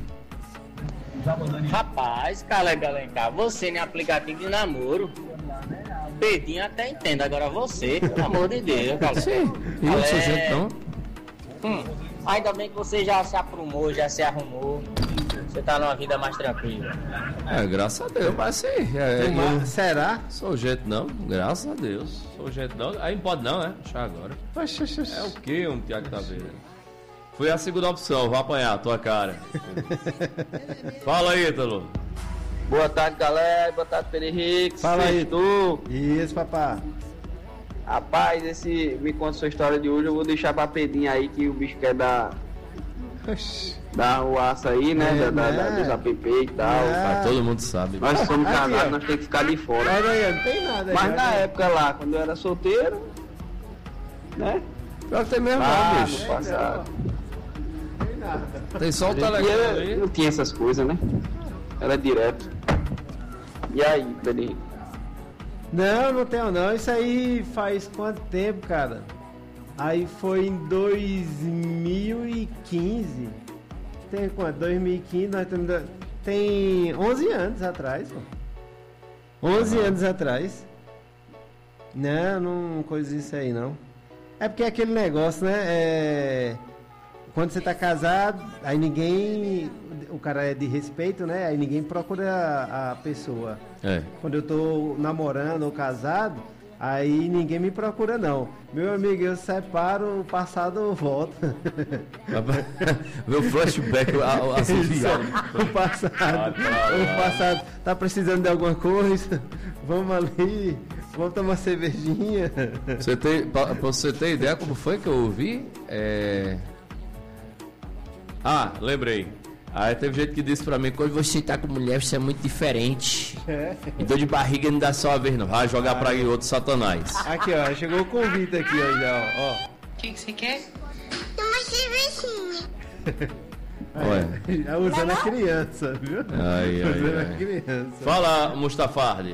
Rapaz, Caleb Alencar, você nem aplicativo de namoro. Pedinho até entendo, agora você, pelo amor de Deus, Caleb. Sim, e eu sou gente não. Hum, ainda bem que você já se aprumou, já se arrumou. Você tá numa vida mais tranquila. É, graças a Deus, mas sim. É, eu, será? Sou jeito não, graças a Deus. Sou jeito não. Aí não pode não, né? Deixa agora. É o que um Tiago tá vendo? Foi a segunda opção, vou apanhar a tua cara. Fala aí, Ítalo. Boa tarde, galera. Boa tarde, Pedro Henrique. Fala aí, tu. Isso, papá. Rapaz, esse me conta sua história de hoje. Eu vou deixar pra Pedrinho aí que o bicho quer dar. Dar o aço aí, né? É, da, da, dos app e tal. É. Todo mundo sabe. Nós somos casados, nós temos que ficar de fora. Olha aí, não tem nada. Mas na época lá, quando eu era solteiro, né? Pior que tem mesmo, ah, não, bicho. No passado. Não tem nada. Tem só o telefone aí. Não tinha essas coisas, né? Era direto. E aí, Pedrinho? Não, não tenho não. Isso aí faz quanto tempo, cara? Aí foi em dois mil e quinze. Tem quanto? dois mil e quinze, nós temos... Tem onze anos atrás, pô. onze uhum. anos atrás. Não, não coisa isso aí, não. É porque é aquele negócio, né? É... Quando você tá casado, aí ninguém... O cara é de respeito, né? Aí ninguém procura a, a pessoa. É. Quando eu tô namorando ou casado, aí ninguém me procura, não. Meu amigo, eu separo, o passado volta. Meu flashback associado. O passado, ah, tá, o passado tá precisando de alguma coisa, vamos ali, vamos tomar cervejinha. Você tem, pra, pra você ter ideia como foi que eu ouvi? É... Ah, lembrei. Aí teve gente que disse pra mim, quando você tá com mulher, você é muito diferente. É. E dor de barriga não dá só uma vez, não. Vai jogar ah, pra aí outro satanás. Aqui, ó, chegou o convite aqui, ó, já, ó. O que você que quer? Uma cervejinha. Olha. Usando a criança, viu? Ai, ai, Usando ai. a criança. Fala, Mustafardi.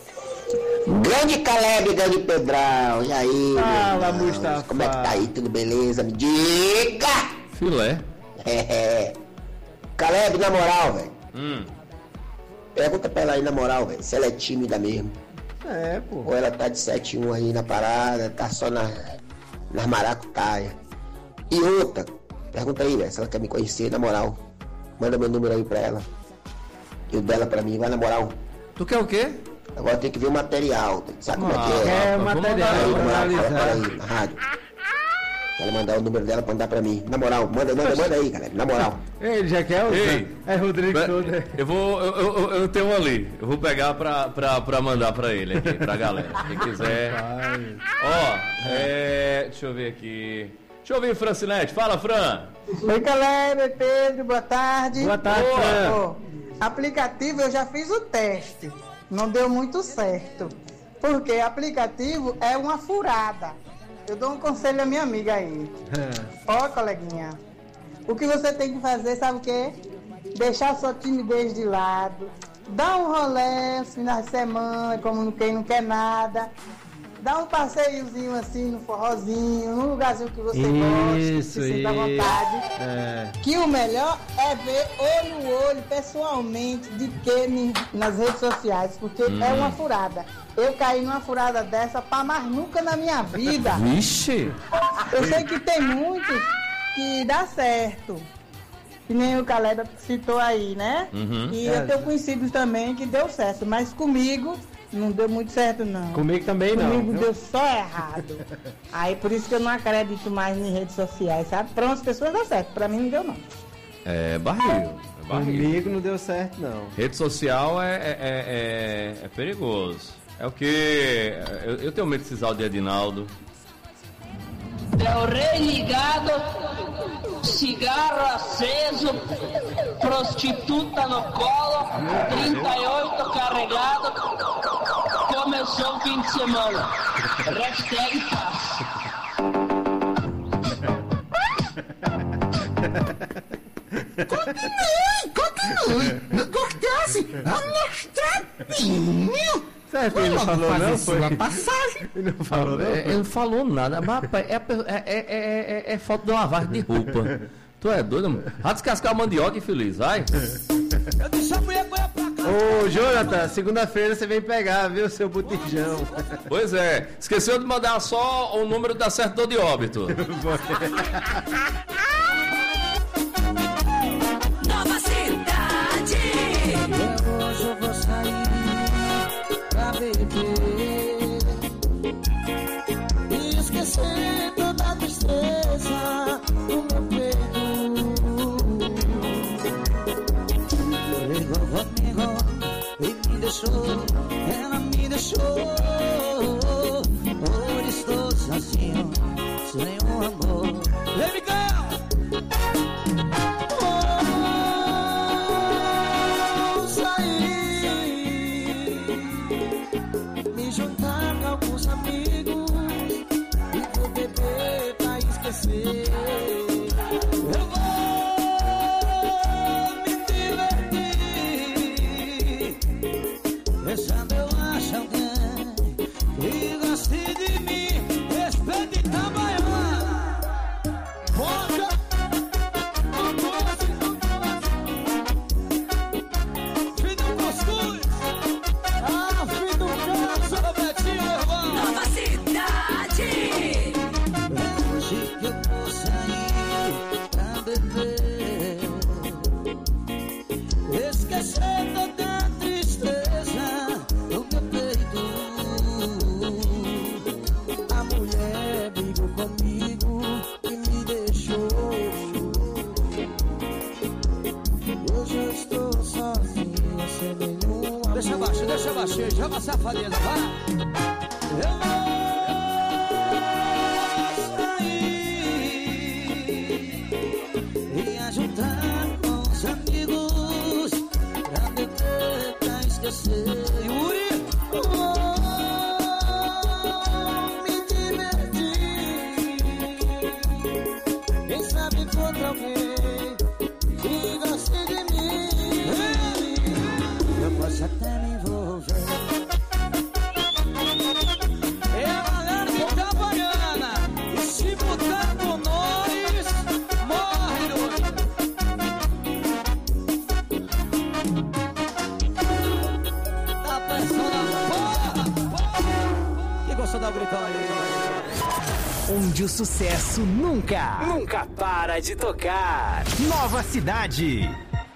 Grande Caleb, grande Pedrão. E aí, fala, Mustafa. Como é que tá aí? Tudo beleza? Me diga! Filé. É, Caleb, na moral, velho. Hum. Pergunta pra ela aí, na moral, velho, se ela é tímida mesmo. É, pô. Ou ela tá de sete um aí na parada, tá só na, nas maracutaia. E outra, pergunta aí, velho, se ela quer me conhecer, na moral. Manda meu número aí pra ela. E o dela pra mim, vai na moral. Tu quer o quê? Agora tem que ver o material, sabe ah, como é que é? É, o material, aí, pra analisar. Aí, na rádio. Ela mandar o número dela pra mandar pra mim. Na moral, manda, manda, manda aí, cara. Na moral. Ele já quer o Ei, É Rodrigo todo. Eu vou. Eu, eu, eu tenho um ali. Eu vou pegar pra, pra, pra mandar pra ele aqui, pra galera. Quem quiser. Ó, é. Deixa eu ver aqui. Deixa eu ver, Francinete. Fala, Fran. Oi, Caleb, Pedro, boa tarde. Boa tarde, Boa. Fran. Oh, aplicativo, eu já fiz o teste. Não deu muito certo. Porque aplicativo é uma furada. Eu dou um conselho à minha amiga aí. Ó, oh, coleguinha, o que você tem que fazer, sabe o quê? Deixar sua timidez de lado, dar um rolê nos finais de semana, como quem não quer nada, dar um passeiozinho assim no forrozinho, num lugarzinho que você gosta, que se sinta à vontade. É. Que o melhor é ver olho no olho, pessoalmente, de que nas redes sociais, porque hum. é uma furada. Eu caí numa furada dessa pra mais nunca na minha vida. Vixe! Eu sei que tem muitos que dá certo. Que nem o Caleb citou aí, né? Uhum. E eu tenho conhecidos também que deu certo. Mas comigo não deu muito certo, não. Comigo também não. Comigo deu só errado. Aí por isso que eu não acredito mais em redes sociais, sabe? Para umas pessoas dá certo, pra mim não deu não. É barril. É Comigo não deu certo, não. Rede social é, é, é, é, é perigoso. É o que... Eu, eu tenho medo desses áudios de Edinaldo. Del Rey ligado, cigarro aceso, prostituta no colo, trinta e oito carregado, começou o fim de semana. Hashtag paz. Continue, continue. Me cortasse amostradinho. Certo, ele não falou não, foi? Sua passagem. Ele não falou não? É, ele não falou nada, mas rapaz, é, é, é, é, é falta de lavagem de roupa. Tu é doido, mano? Vai descascar a mandioca, infeliz, vai. Eu deixo a mulher correr pra cá. Ô, Jonathan, segunda-feira você vem pegar, viu, seu botijão. Pois é, esqueceu de mandar só o número da certidão de óbito. Nova cidade. Hoje eu vou sair pra beber e esquecer toda a tristeza do meu peito. Ligou comigo e me deixou, ela me deixou. Hoje estou sozinho, sem um amor. Vem, Miguel! Vou sair, me juntar com alguns amigos e vou beber pra esquecer. Eu vou me divertir, pensando eu acho alguém que goste de mim, respeite Itabaiana. Bota filho do Coscuz, ah, filho do Cássio, Robertinho, meu irmão. Nova cidade. Hoje que eu vou sair pra beber, esquecer toda a tristeza do meu peito. A mulher brigou comigo e me deixou. Hoje eu estou sozinho, sem nenhum amor. Deixa abaixo, deixa abaixo, joga a safadeza, vai. Eu vou sair e ajuntar com os amigos pra beber, pra esquecer. Yuri! Vou me divertir, quem sabe encontro alguém que goste de mim. Eu posso até me envolver. É a galera do Itabaiana, e se botar com nós, morre doido. Tá pensando na porra, porra. Que gostou da gritaria? Onde o sucesso nunca, nunca para de tocar. Nova cidade.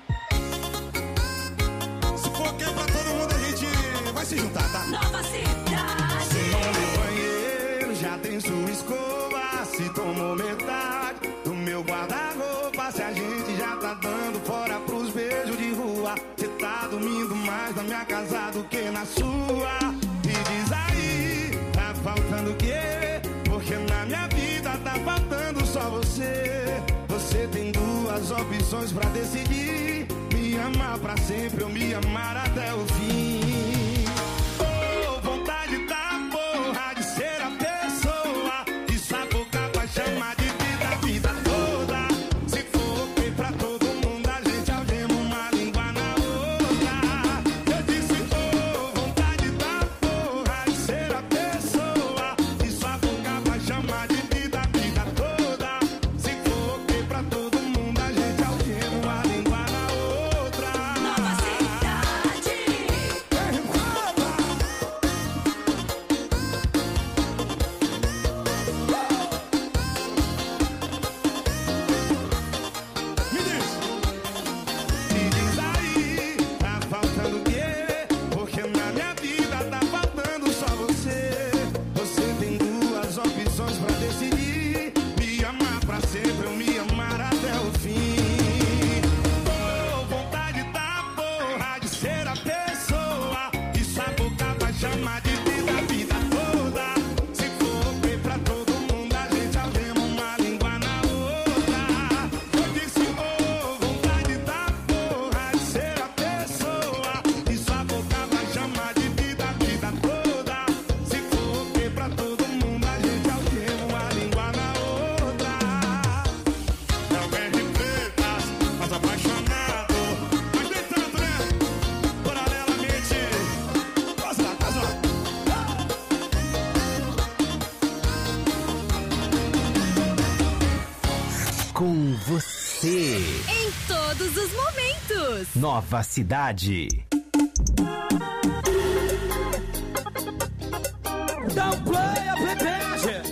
Se for quem pra todo mundo, a gente vai se juntar, tá? Nova cidade. No banheiro já tem sua escova. Se tomou metade do meu guarda-roupa, se a gente já tá dando fora pros beijos de rua. Cê tá dormindo mais na minha casa do que na sua. E diz aí, tá faltando o quê? Porque na minha vida tá faltando só você. Você tem duas opções pra decidir: me amar pra sempre ou me amar até o fim. Oh, vontade da porra de ser a pessoa e sabocar pra chamar de vida a vida toda. Se for ok pra todo mundo, a gente algema uma língua na outra. Eu disse, oh, vontade da porra de ser a pessoa e sabocar pra chamar de vida a vida toda. Se for ok pra todo mundo, a gente algema uma língua na outra. Nova cidade. você. Em todos os momentos. Nova Cidade. Dá um play, a pepege.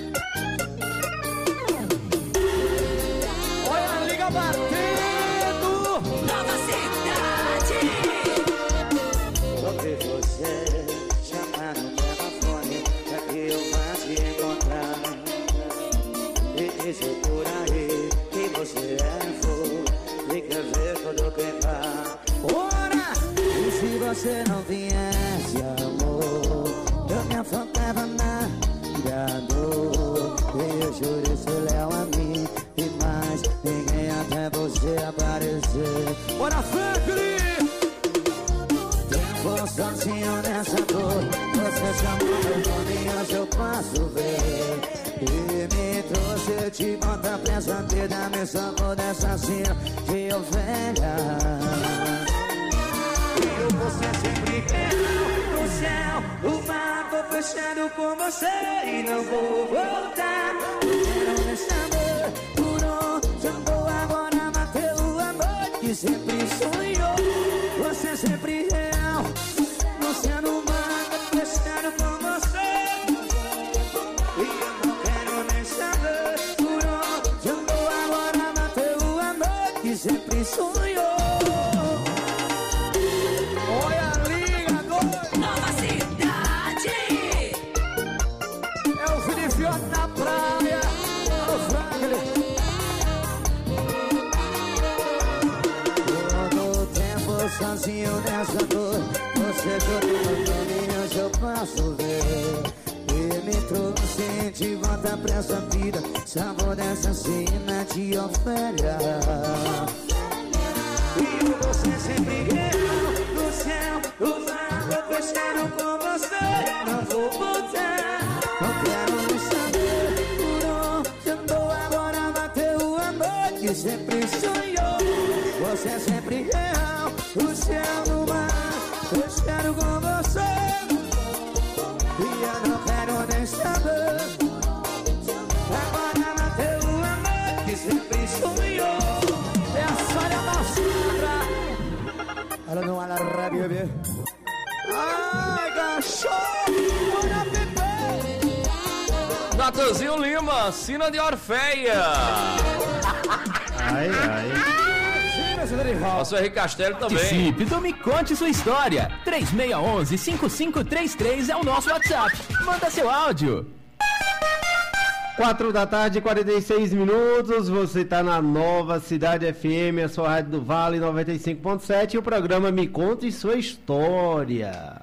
Olha a liga batendo. Nova Cidade. Vou ver você chamar no telefone pra que eu vá te encontrar e dizer por aí que você é fogo e quer ver todo quem tá. Ora! E se você não viesse, amor, eu me afogava na dor. E eu juro ser leal a mim e mais ninguém até você aparecer. Ora, Franklin! Tempo sozinho nessa dor, você chamou meu nome e hoje eu posso ver. E me trouxe de volta pra essa vida, me salvou dessa cena de ovelha. E você sempre quer no céu, o mar, tô fechando com você e não vou voltar. Eu quero me saber por onde andou agora, bateu o amor que sempre sonhou. Você sempre real, no céu, no mar, tô fechando com você. E eu não quero nem saber por onde andou agora, bateu o amor que sempre sonhou. Olha a liga agora. Nova Cidade. É o Filipiota na praia. O Franklin. Todo o tempo sozinho nessa dor, você jogou no caminho, hoje eu posso ver. E me trouxe de volta pra essa vida, sabor dessa cena de Ofélia. E você sempre real no céu, o mar, eu fechando com você. Não vou voltar, não quero nem saber por onde andou agora, bateu o amor que sempre sonhou. Você sempre real, o céu no mar, fechando com você. E eu não quero nem saber, agora bateu o amor que sempre sonhou. É a Sônia Massandra. Ela não ela rap, bebê. Ai, cachorro, olha bebê. Natanzinho Lima, Sina de Orfeia. Ai, ai. Nosso Henrique Castelo também. Participe, então me conte sua história. três seis um um, cinco cinco três três é o nosso WhatsApp. Manda seu áudio. quatro da tarde, quarenta e seis minutos. Você tá na Nova Cidade F M, a sua rádio do Vale noventa e cinco ponto sete. E o programa Me Conte Sua História.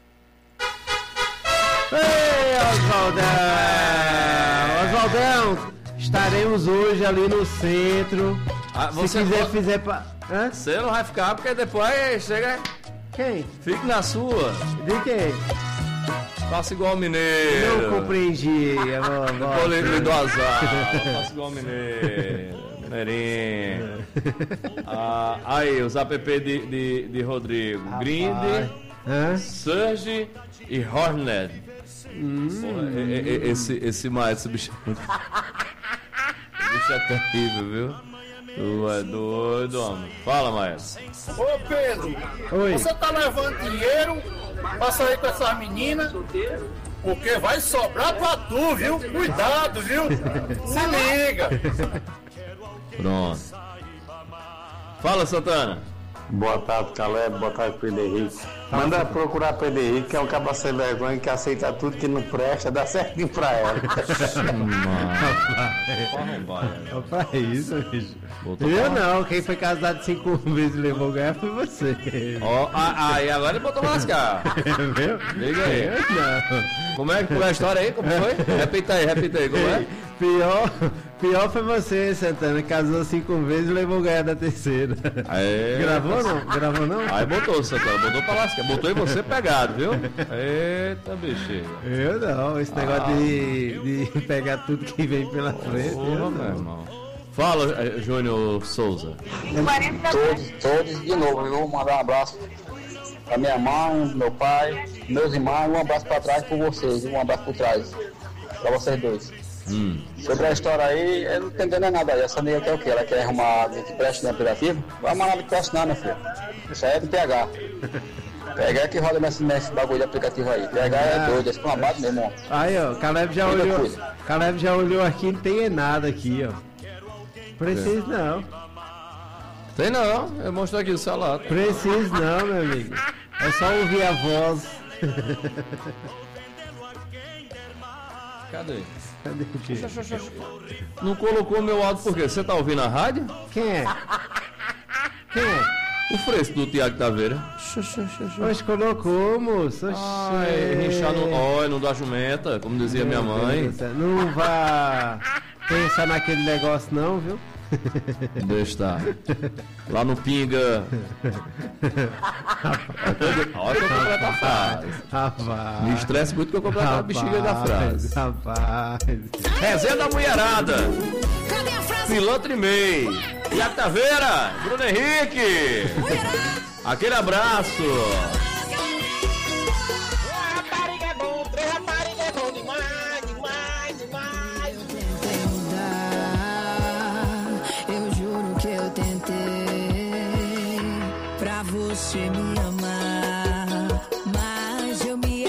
Ei, Oswaldão! Oswaldão, estaremos hoje ali no centro. Ah, Se você quiser, pode- fizer. Pa... Hã? Você não vai ficar porque depois chega. Quem? Fique na sua. De quem? Faça igual o mineiro. Não compreendi. amor, amor. Vou lhe do azar. Faça igual o mineiro. Mineirinho. Ah, aí, os app de, de, de Rodrigo. Grind, Surge e Hornet. Hum. Porra, e- e- e- esse, esse maestro, esse bicho. Esse bicho é terrível, viu? Tu é doido, homem. Fala, maestro. Ô Pedro, Oi. você tá levando dinheiro pra sair com essas meninas? Porque vai sobrar pra tu, viu? Cuidado, viu? Se liga. Pronto. Fala, Santana. Boa tarde, Caleb. Boa tarde, Pedro Henrique. Manda procurar Pedro Henrique, que é um cabra sem vergonha que aceita tudo que não presta, dá certinho pra ela. Rapaz, é isso, bicho. Voltou Eu pra lá. não, quem foi casado cinco vezes e levou ganhar foi você. Ó, ah, ah, e agora ele botou lascar. Viu? Liga aí. Eu não. Como é que foi a história aí? Como foi? Repita aí, repita aí, como é? Pior, pior foi você, Santana, casou cinco vezes e levou ganhar da terceira. Aê. Gravou não? Gravou não? Aí botou, Santana, botou pra lascar. Botou em você pegado, viu? Eita, bexiga. Eu não, esse negócio Ah. de, de pegar tudo que vem pela frente. Porra, eu meu não. irmão. Fala, eh, Júnior Souza. Todos, todos de novo, eu vou mandar um abraço pra minha mãe, meu pai, meus irmãos, um abraço pra trás por vocês, um abraço por trás, pra vocês dois. Hum. Sobre a história aí, eu não tô entendendo nada aí. Essa nega quer o quê? Ela quer arrumar alguém que preste no aplicativo? Vai arrumar nada que preste não, meu filho. Isso aí é do P H. P H é que roda nesse, nesse bagulho de aplicativo aí. P H é doido, esse plambado mesmo, ó. Aí, ó, Caleb já Muita olhou. coisa. Caleb já olhou aqui, não tem nada aqui, ó. Preciso não. Tem não, eu mostro aqui o celular. Preciso não, meu amigo. É só ouvir a voz. Cadê? Cadê o quê? Não colocou meu áudio por quê? Você tá ouvindo a rádio? Quem é? Quem é? O fresco do Tiago Taveira. Oxe, colocou, moço. Oxe. Ai, rinchar no óleo, não dá jumenta, como dizia minha mãe. Não vá pensar naquele negócio não, viu? Deixa estar. Lá no Pinga. Olha que eu completo a frase. Rapaz. Me estresse muito que eu completo a bexiga da frase. Rapaz. Resenha da mulherada. Pilantra e meio. Tiago Taveira. Bruno Henrique. Aquele abraço. Rapariga é bom, três rapariga é bom demais, demais, demais. Eu juro que eu tentei pra você me amar, mas eu me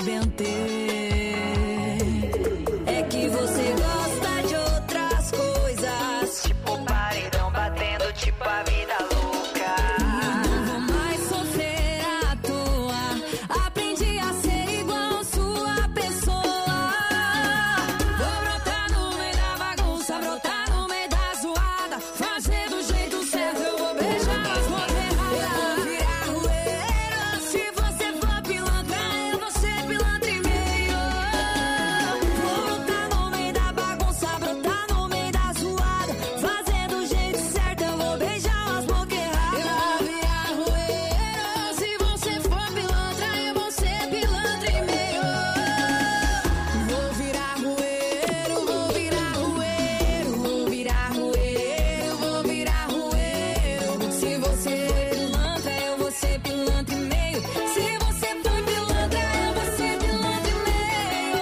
arrebentei. É que você gosta de outras coisas, tipo paredão batendo, tipo a vida louca. Não vou mais sofrer à toa, aprendi a ser igual sua pessoa. Vou brotar no meio da bagunça, brotar no meio da zoada, fazer do jeito certo, eu vou beijar as mãos erradas. Eu vou virar rueiro, se você for pilantra, eu vou ser pilantra e meio. Vou brotar no meio da bagunça, brotar no meio da zoada, fazer do jeito certo, eu vou beijar as bocas erradas. Eu vou virar rueiro, se você for pilantra, eu vou ser pilantra e meio. Vou virar rueiro, vou virar rueiro, vou virar rueiro, vou virar rueiro. Se você for pilantra, eu vou ser pilantra e meio. Se você for pilantra, eu vou ser pilantra e meio.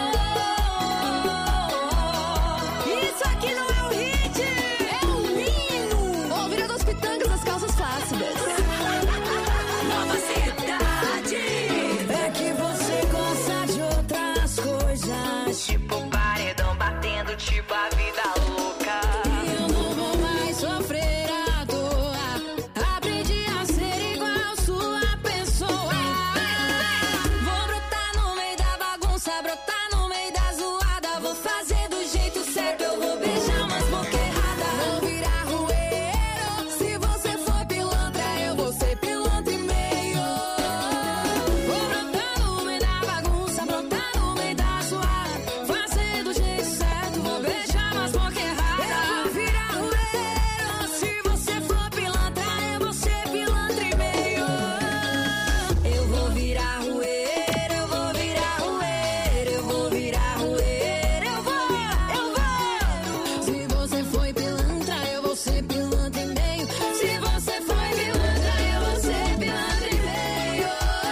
Isso aqui não é um hit, é um hino. Ouvira dos pitangas das calças flácidas. Nova cidade. É que você gosta de outras coisas, tipo paredão batendo, tipo a vida louca. Eu não vou mais sofrer à toa, aprendi a ser igual sua pessoa. Vou brotar no meio da bagunça, brotar no meio da zoada, vou fazer do jeito certo, eu vou beijar umas bocas erradas. Vou virar rueiro, se você for pilantra, eu vou ser pilantra e meio. Vou brotar no meio da bagunça, brotar no meio da zoada, fazer do jeito certo, vou beijar umas bocas erradas. Eu vou virar rueiro, se você for pilantra, eu vou ser pilantra e meio. Eu vou virar rueiro, eu vou virar rueiro, eu vou virar rueiro, eu vou, eu vou. Se você foi pilantra, eu vou ser pilantra e meio. Se você foi pilantra, eu vou ser pilantra e meio.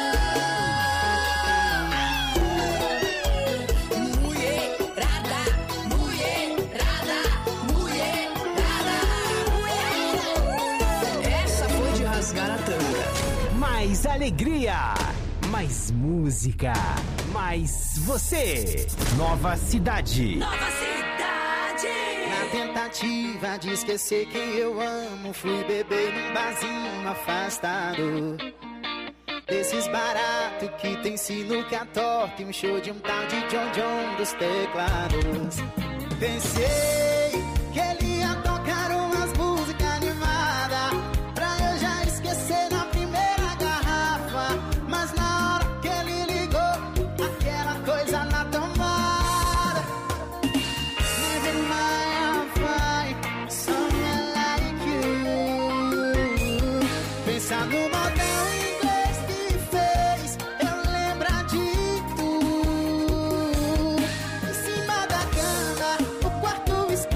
Mulherada, mulherada, mulherada, mulherada. Essa foi de rasgar a tanga. Mais alegria, mais música, mais você. Nova cidade. Nova cidade. Na tentativa de esquecer quem eu amo, fui beber num barzinho afastado desses baratos que tem sinuca torta e um show de um tal de John John dos teclados. Pensei que ele ia tocar umas músicas animadas pra eu já esquecer na primeira garrafa, mas na hora que ele ligou, aquela coisa na tomada. Never mind, I'll find someone like you. Pensar no modão inglês que fez eu lembrar de tu. Em cima da cama, o quarto escuro.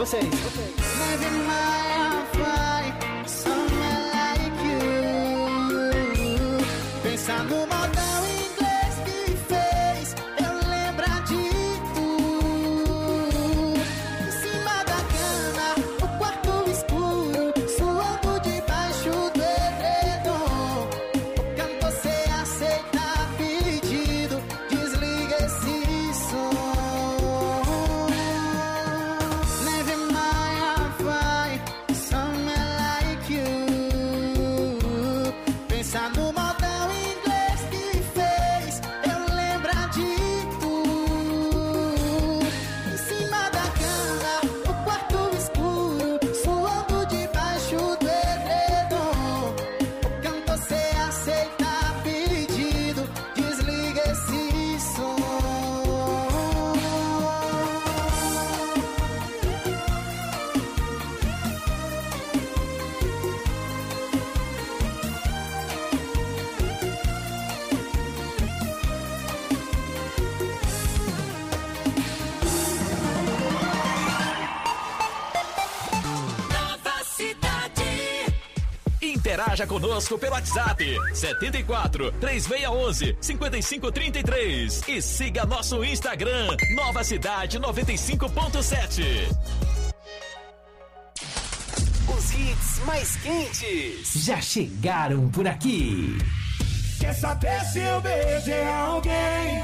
vocês. Never mind, vai, someone like you. Pensa no modão inglês que fez eu lembrar de tu. Em cima da cama, o quarto escuro, suando debaixo do edredom. Quando você aceita pedido, desliga esse som. Never mind, vai, someone like you. Pensa no modão inglês que fez eu lembrar de tu. Em cima da cama, o quarto escuro, suando debaixo do edredom. Quando você aceita pedido, desliga esse som. Nova Cidade. Interaja conosco pelo WhatsApp setenta e quatro, três seis um um, cinco cinco três três e siga nosso Instagram Nova Cidade noventa e cinco ponto sete. Os hits mais quentes já chegaram por aqui. Quer saber se eu beijei alguém?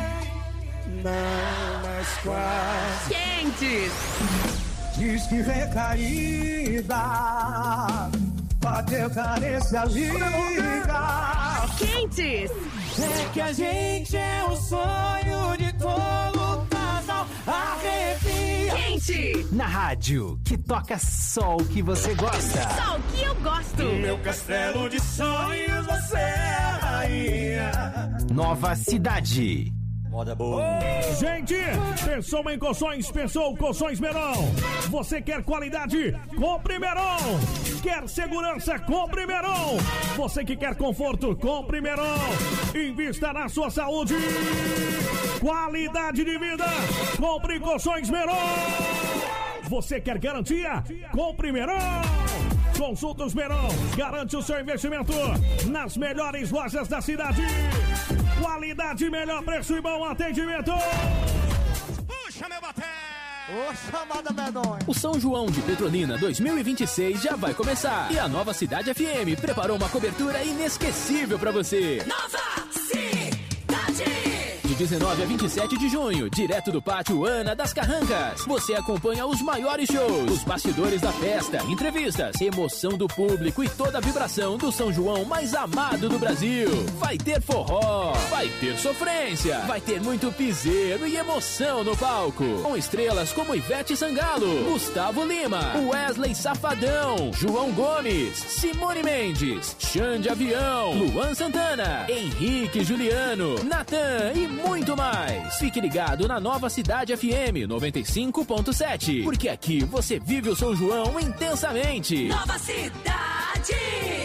Não, mas quase. Quentes. Diz que recaída, bateu carência, liga. Quentes. É que a gente é o sonho de todo casal. Arrepia. Quente. Na rádio que toca só o que você gosta. Só o que eu gosto. No meu castelo de sonhos você é a rainha. Nova Cidade. Moda boa. Gente, pensou em colchões, pensou colchões Meron. Você quer qualidade? Compre Meron. Quer segurança? Compre Meron. Você que quer conforto? Compre Meron. Invista na sua saúde. Qualidade de vida? Compre colchões Meron. Você quer garantia? Compre Meron. Consultas Meron. Garante o seu investimento nas melhores lojas da cidade. Qualidade, melhor preço e bom atendimento. Puxa, meu baté! Ô, chamada medonha. O São João de Petrolina dois mil e vinte e seis já vai começar. E a Nova Cidade F M preparou uma cobertura inesquecível pra você. Nova Cidade. De dezenove a vinte e sete de junho, direto do pátio Ana das Carrancas. Você acompanha os maiores shows, os bastidores da festa, entrevistas, emoção do público e toda a vibração do São João mais amado do Brasil. Vai ter forró, vai ter sofrência, vai ter muito piseiro e emoção no palco. Com estrelas como Ivete Sangalo, Gustavo Lima, Wesley Safadão, João Gomes, Simone Mendes, Xande Avião, Luan Santana, Henrique Juliano, Natan e muito mais. Fique ligado na Nova Cidade F M noventa e cinco ponto sete, porque aqui você vive o São João intensamente. Nova Cidade.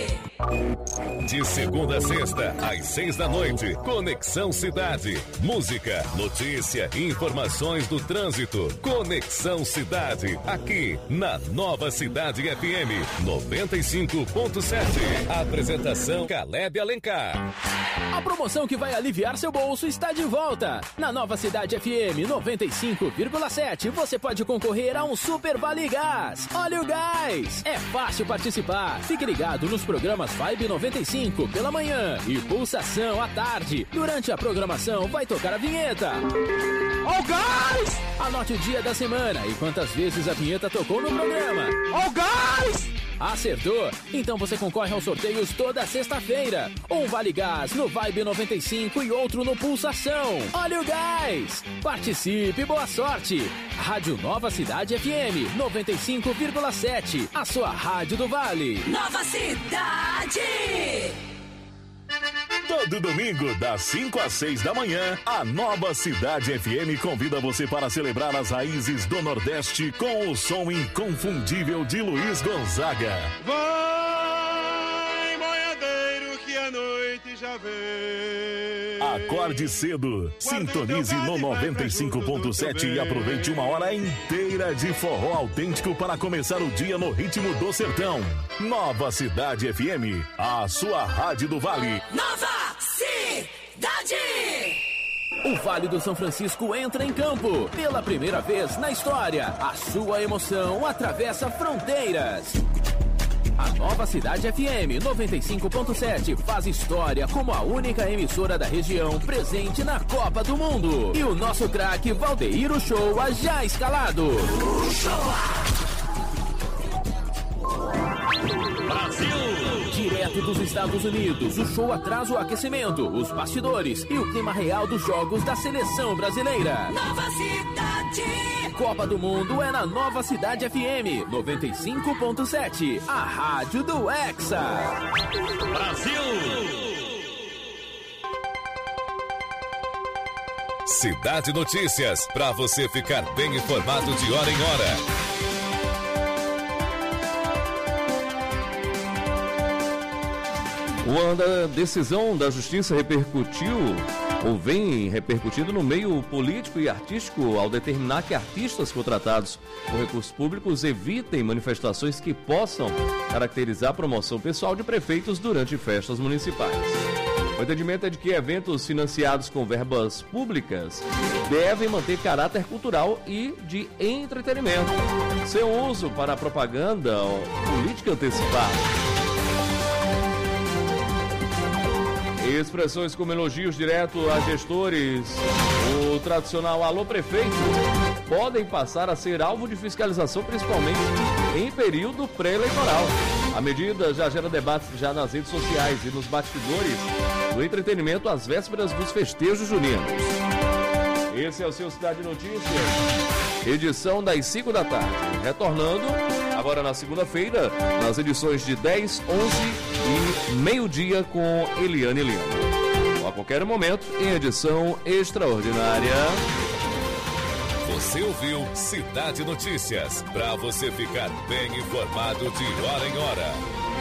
De segunda a sexta, às seis da noite, Conexão Cidade. Música, notícia, informações do trânsito. Conexão Cidade, aqui na Nova Cidade F M noventa e cinco ponto sete. Apresentação Caleb Alencar. A promoção que vai aliviar seu bolso está de volta. Na Nova Cidade F M noventa e cinco vírgula sete, você pode concorrer a um Super Vale Gás. Olha o gás! É fácil participar. Fique ligado nos programas Vibe noventa e cinco pela manhã e Pulsação à tarde. Durante a programação vai tocar a vinheta. Ó o gás! Anote o dia da semana e quantas vezes a vinheta tocou no programa. Ó o gás! Acertou? Então você concorre aos sorteios toda sexta-feira. Um Vale Gás no Vibe noventa e cinco e outro no Pulsação. Olha o gás! Participe, boa sorte! Rádio Nova Cidade F M noventa e cinco vírgula sete, a sua rádio do Vale. Nova Cidade. Todo domingo, das cinco às seis da manhã, a Nova Cidade F M convida você para celebrar as raízes do Nordeste com o som inconfundível de Luiz Gonzaga. Vai, boiadeiro, que a noite já veio. A Acorde cedo. Sintonize no noventa e cinco ponto sete e aproveite uma hora inteira de forró autêntico para começar o dia no ritmo do sertão. Nova Cidade F M, a sua rádio do Vale. Nova Cidade! O Vale do São Francisco entra em campo. Pela primeira vez na história, a sua emoção atravessa fronteiras. A Nova Cidade F M noventa e cinco ponto sete faz história como a única emissora da região presente na Copa do Mundo. E o nosso craque Valdeir Uchoa já escalado. Brasil! Direto dos Estados Unidos, o show traz o aquecimento, os bastidores e o clima real dos jogos da seleção brasileira. Nova Cidade! Copa do Mundo é na Nova Cidade F M noventa e cinco ponto sete, a rádio do Hexa. Brasil! Cidade Notícias, para você ficar bem informado de hora em hora. A decisão da justiça repercutiu, ou vem repercutindo no meio político e artístico, ao determinar que artistas contratados por recursos públicos evitem manifestações que possam caracterizar a promoção pessoal de prefeitos durante festas municipais. O entendimento é de que eventos financiados com verbas públicas devem manter caráter cultural e de entretenimento, seu uso para propaganda ou política antecipada. Expressões como elogios direto a gestores, o tradicional alô prefeito, podem passar a ser alvo de fiscalização, principalmente em período pré-eleitoral. A medida já gera debates já nas redes sociais e nos bastidores do entretenimento às vésperas dos festejos juninos. Esse é o seu Cidade Notícias, edição das cinco da tarde. Retornando agora na segunda-feira, nas edições de dez, onze e meio-dia com Eliane Lima. Ou a qualquer momento, em edição extraordinária. Você ouviu Cidade Notícias, para você ficar bem informado de hora em hora.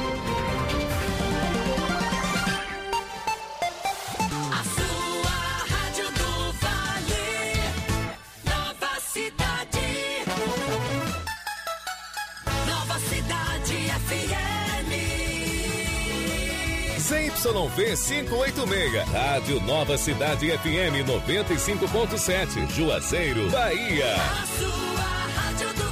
A sua rádio do Vale, Nova Cidade, Nova Cidade F M. Z Y V quinhentos e oitenta e seis, Rádio Nova Cidade F M noventa e cinco ponto sete, Juazeiro, Bahia. A sua rádio do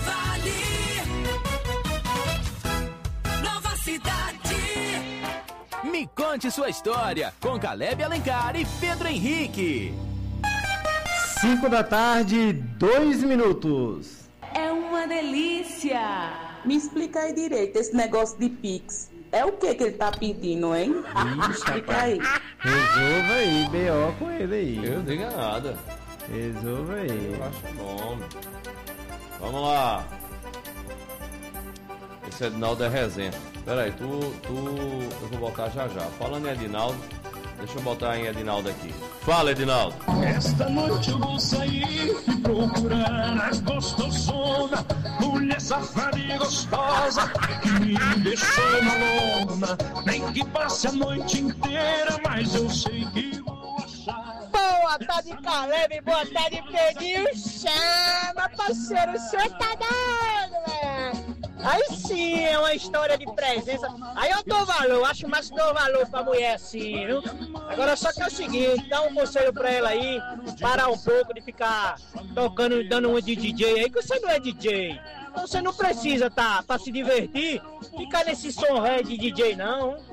Vale, Nova Cidade. Me conte sua história com Caleb Alencar e Pedro Henrique. cinco da tarde, dois minutos. É uma delícia. Me explica aí direito esse negócio de Pix. É o que que ele tá pedindo, hein? Ixi, Explica aí. Resolva aí, B O com ele aí. Eu não digo nada. Resolva aí. Eu acho bom. Vamos lá. Esse Edinaldo é resenha. Pera aí, tu, tu... eu vou botar já já. Falando em Edinaldo, deixa eu botar em Edinaldo aqui. Fala, Edinaldo. Esta noite eu vou sair e procurar as gostosonas, mulher safada e gostosa, que me deixou na lona. Nem que passe a noite inteira, mas eu sei que vou achar. Boa tarde, Caleb, boa tarde, Pedrinho. Chama, parceiro, o senhor tá dando, velho. Aí sim é uma história de presença. Aí eu dou valor, acho mais que dou valor pra mulher assim, viu? Agora só que é o seguinte, dá um conselho pra ela aí, parar um pouco de ficar tocando, dando uma de D J aí, que você não é D J. Então você não precisa, tá, pra se divertir, ficar nesse som ré de D J não.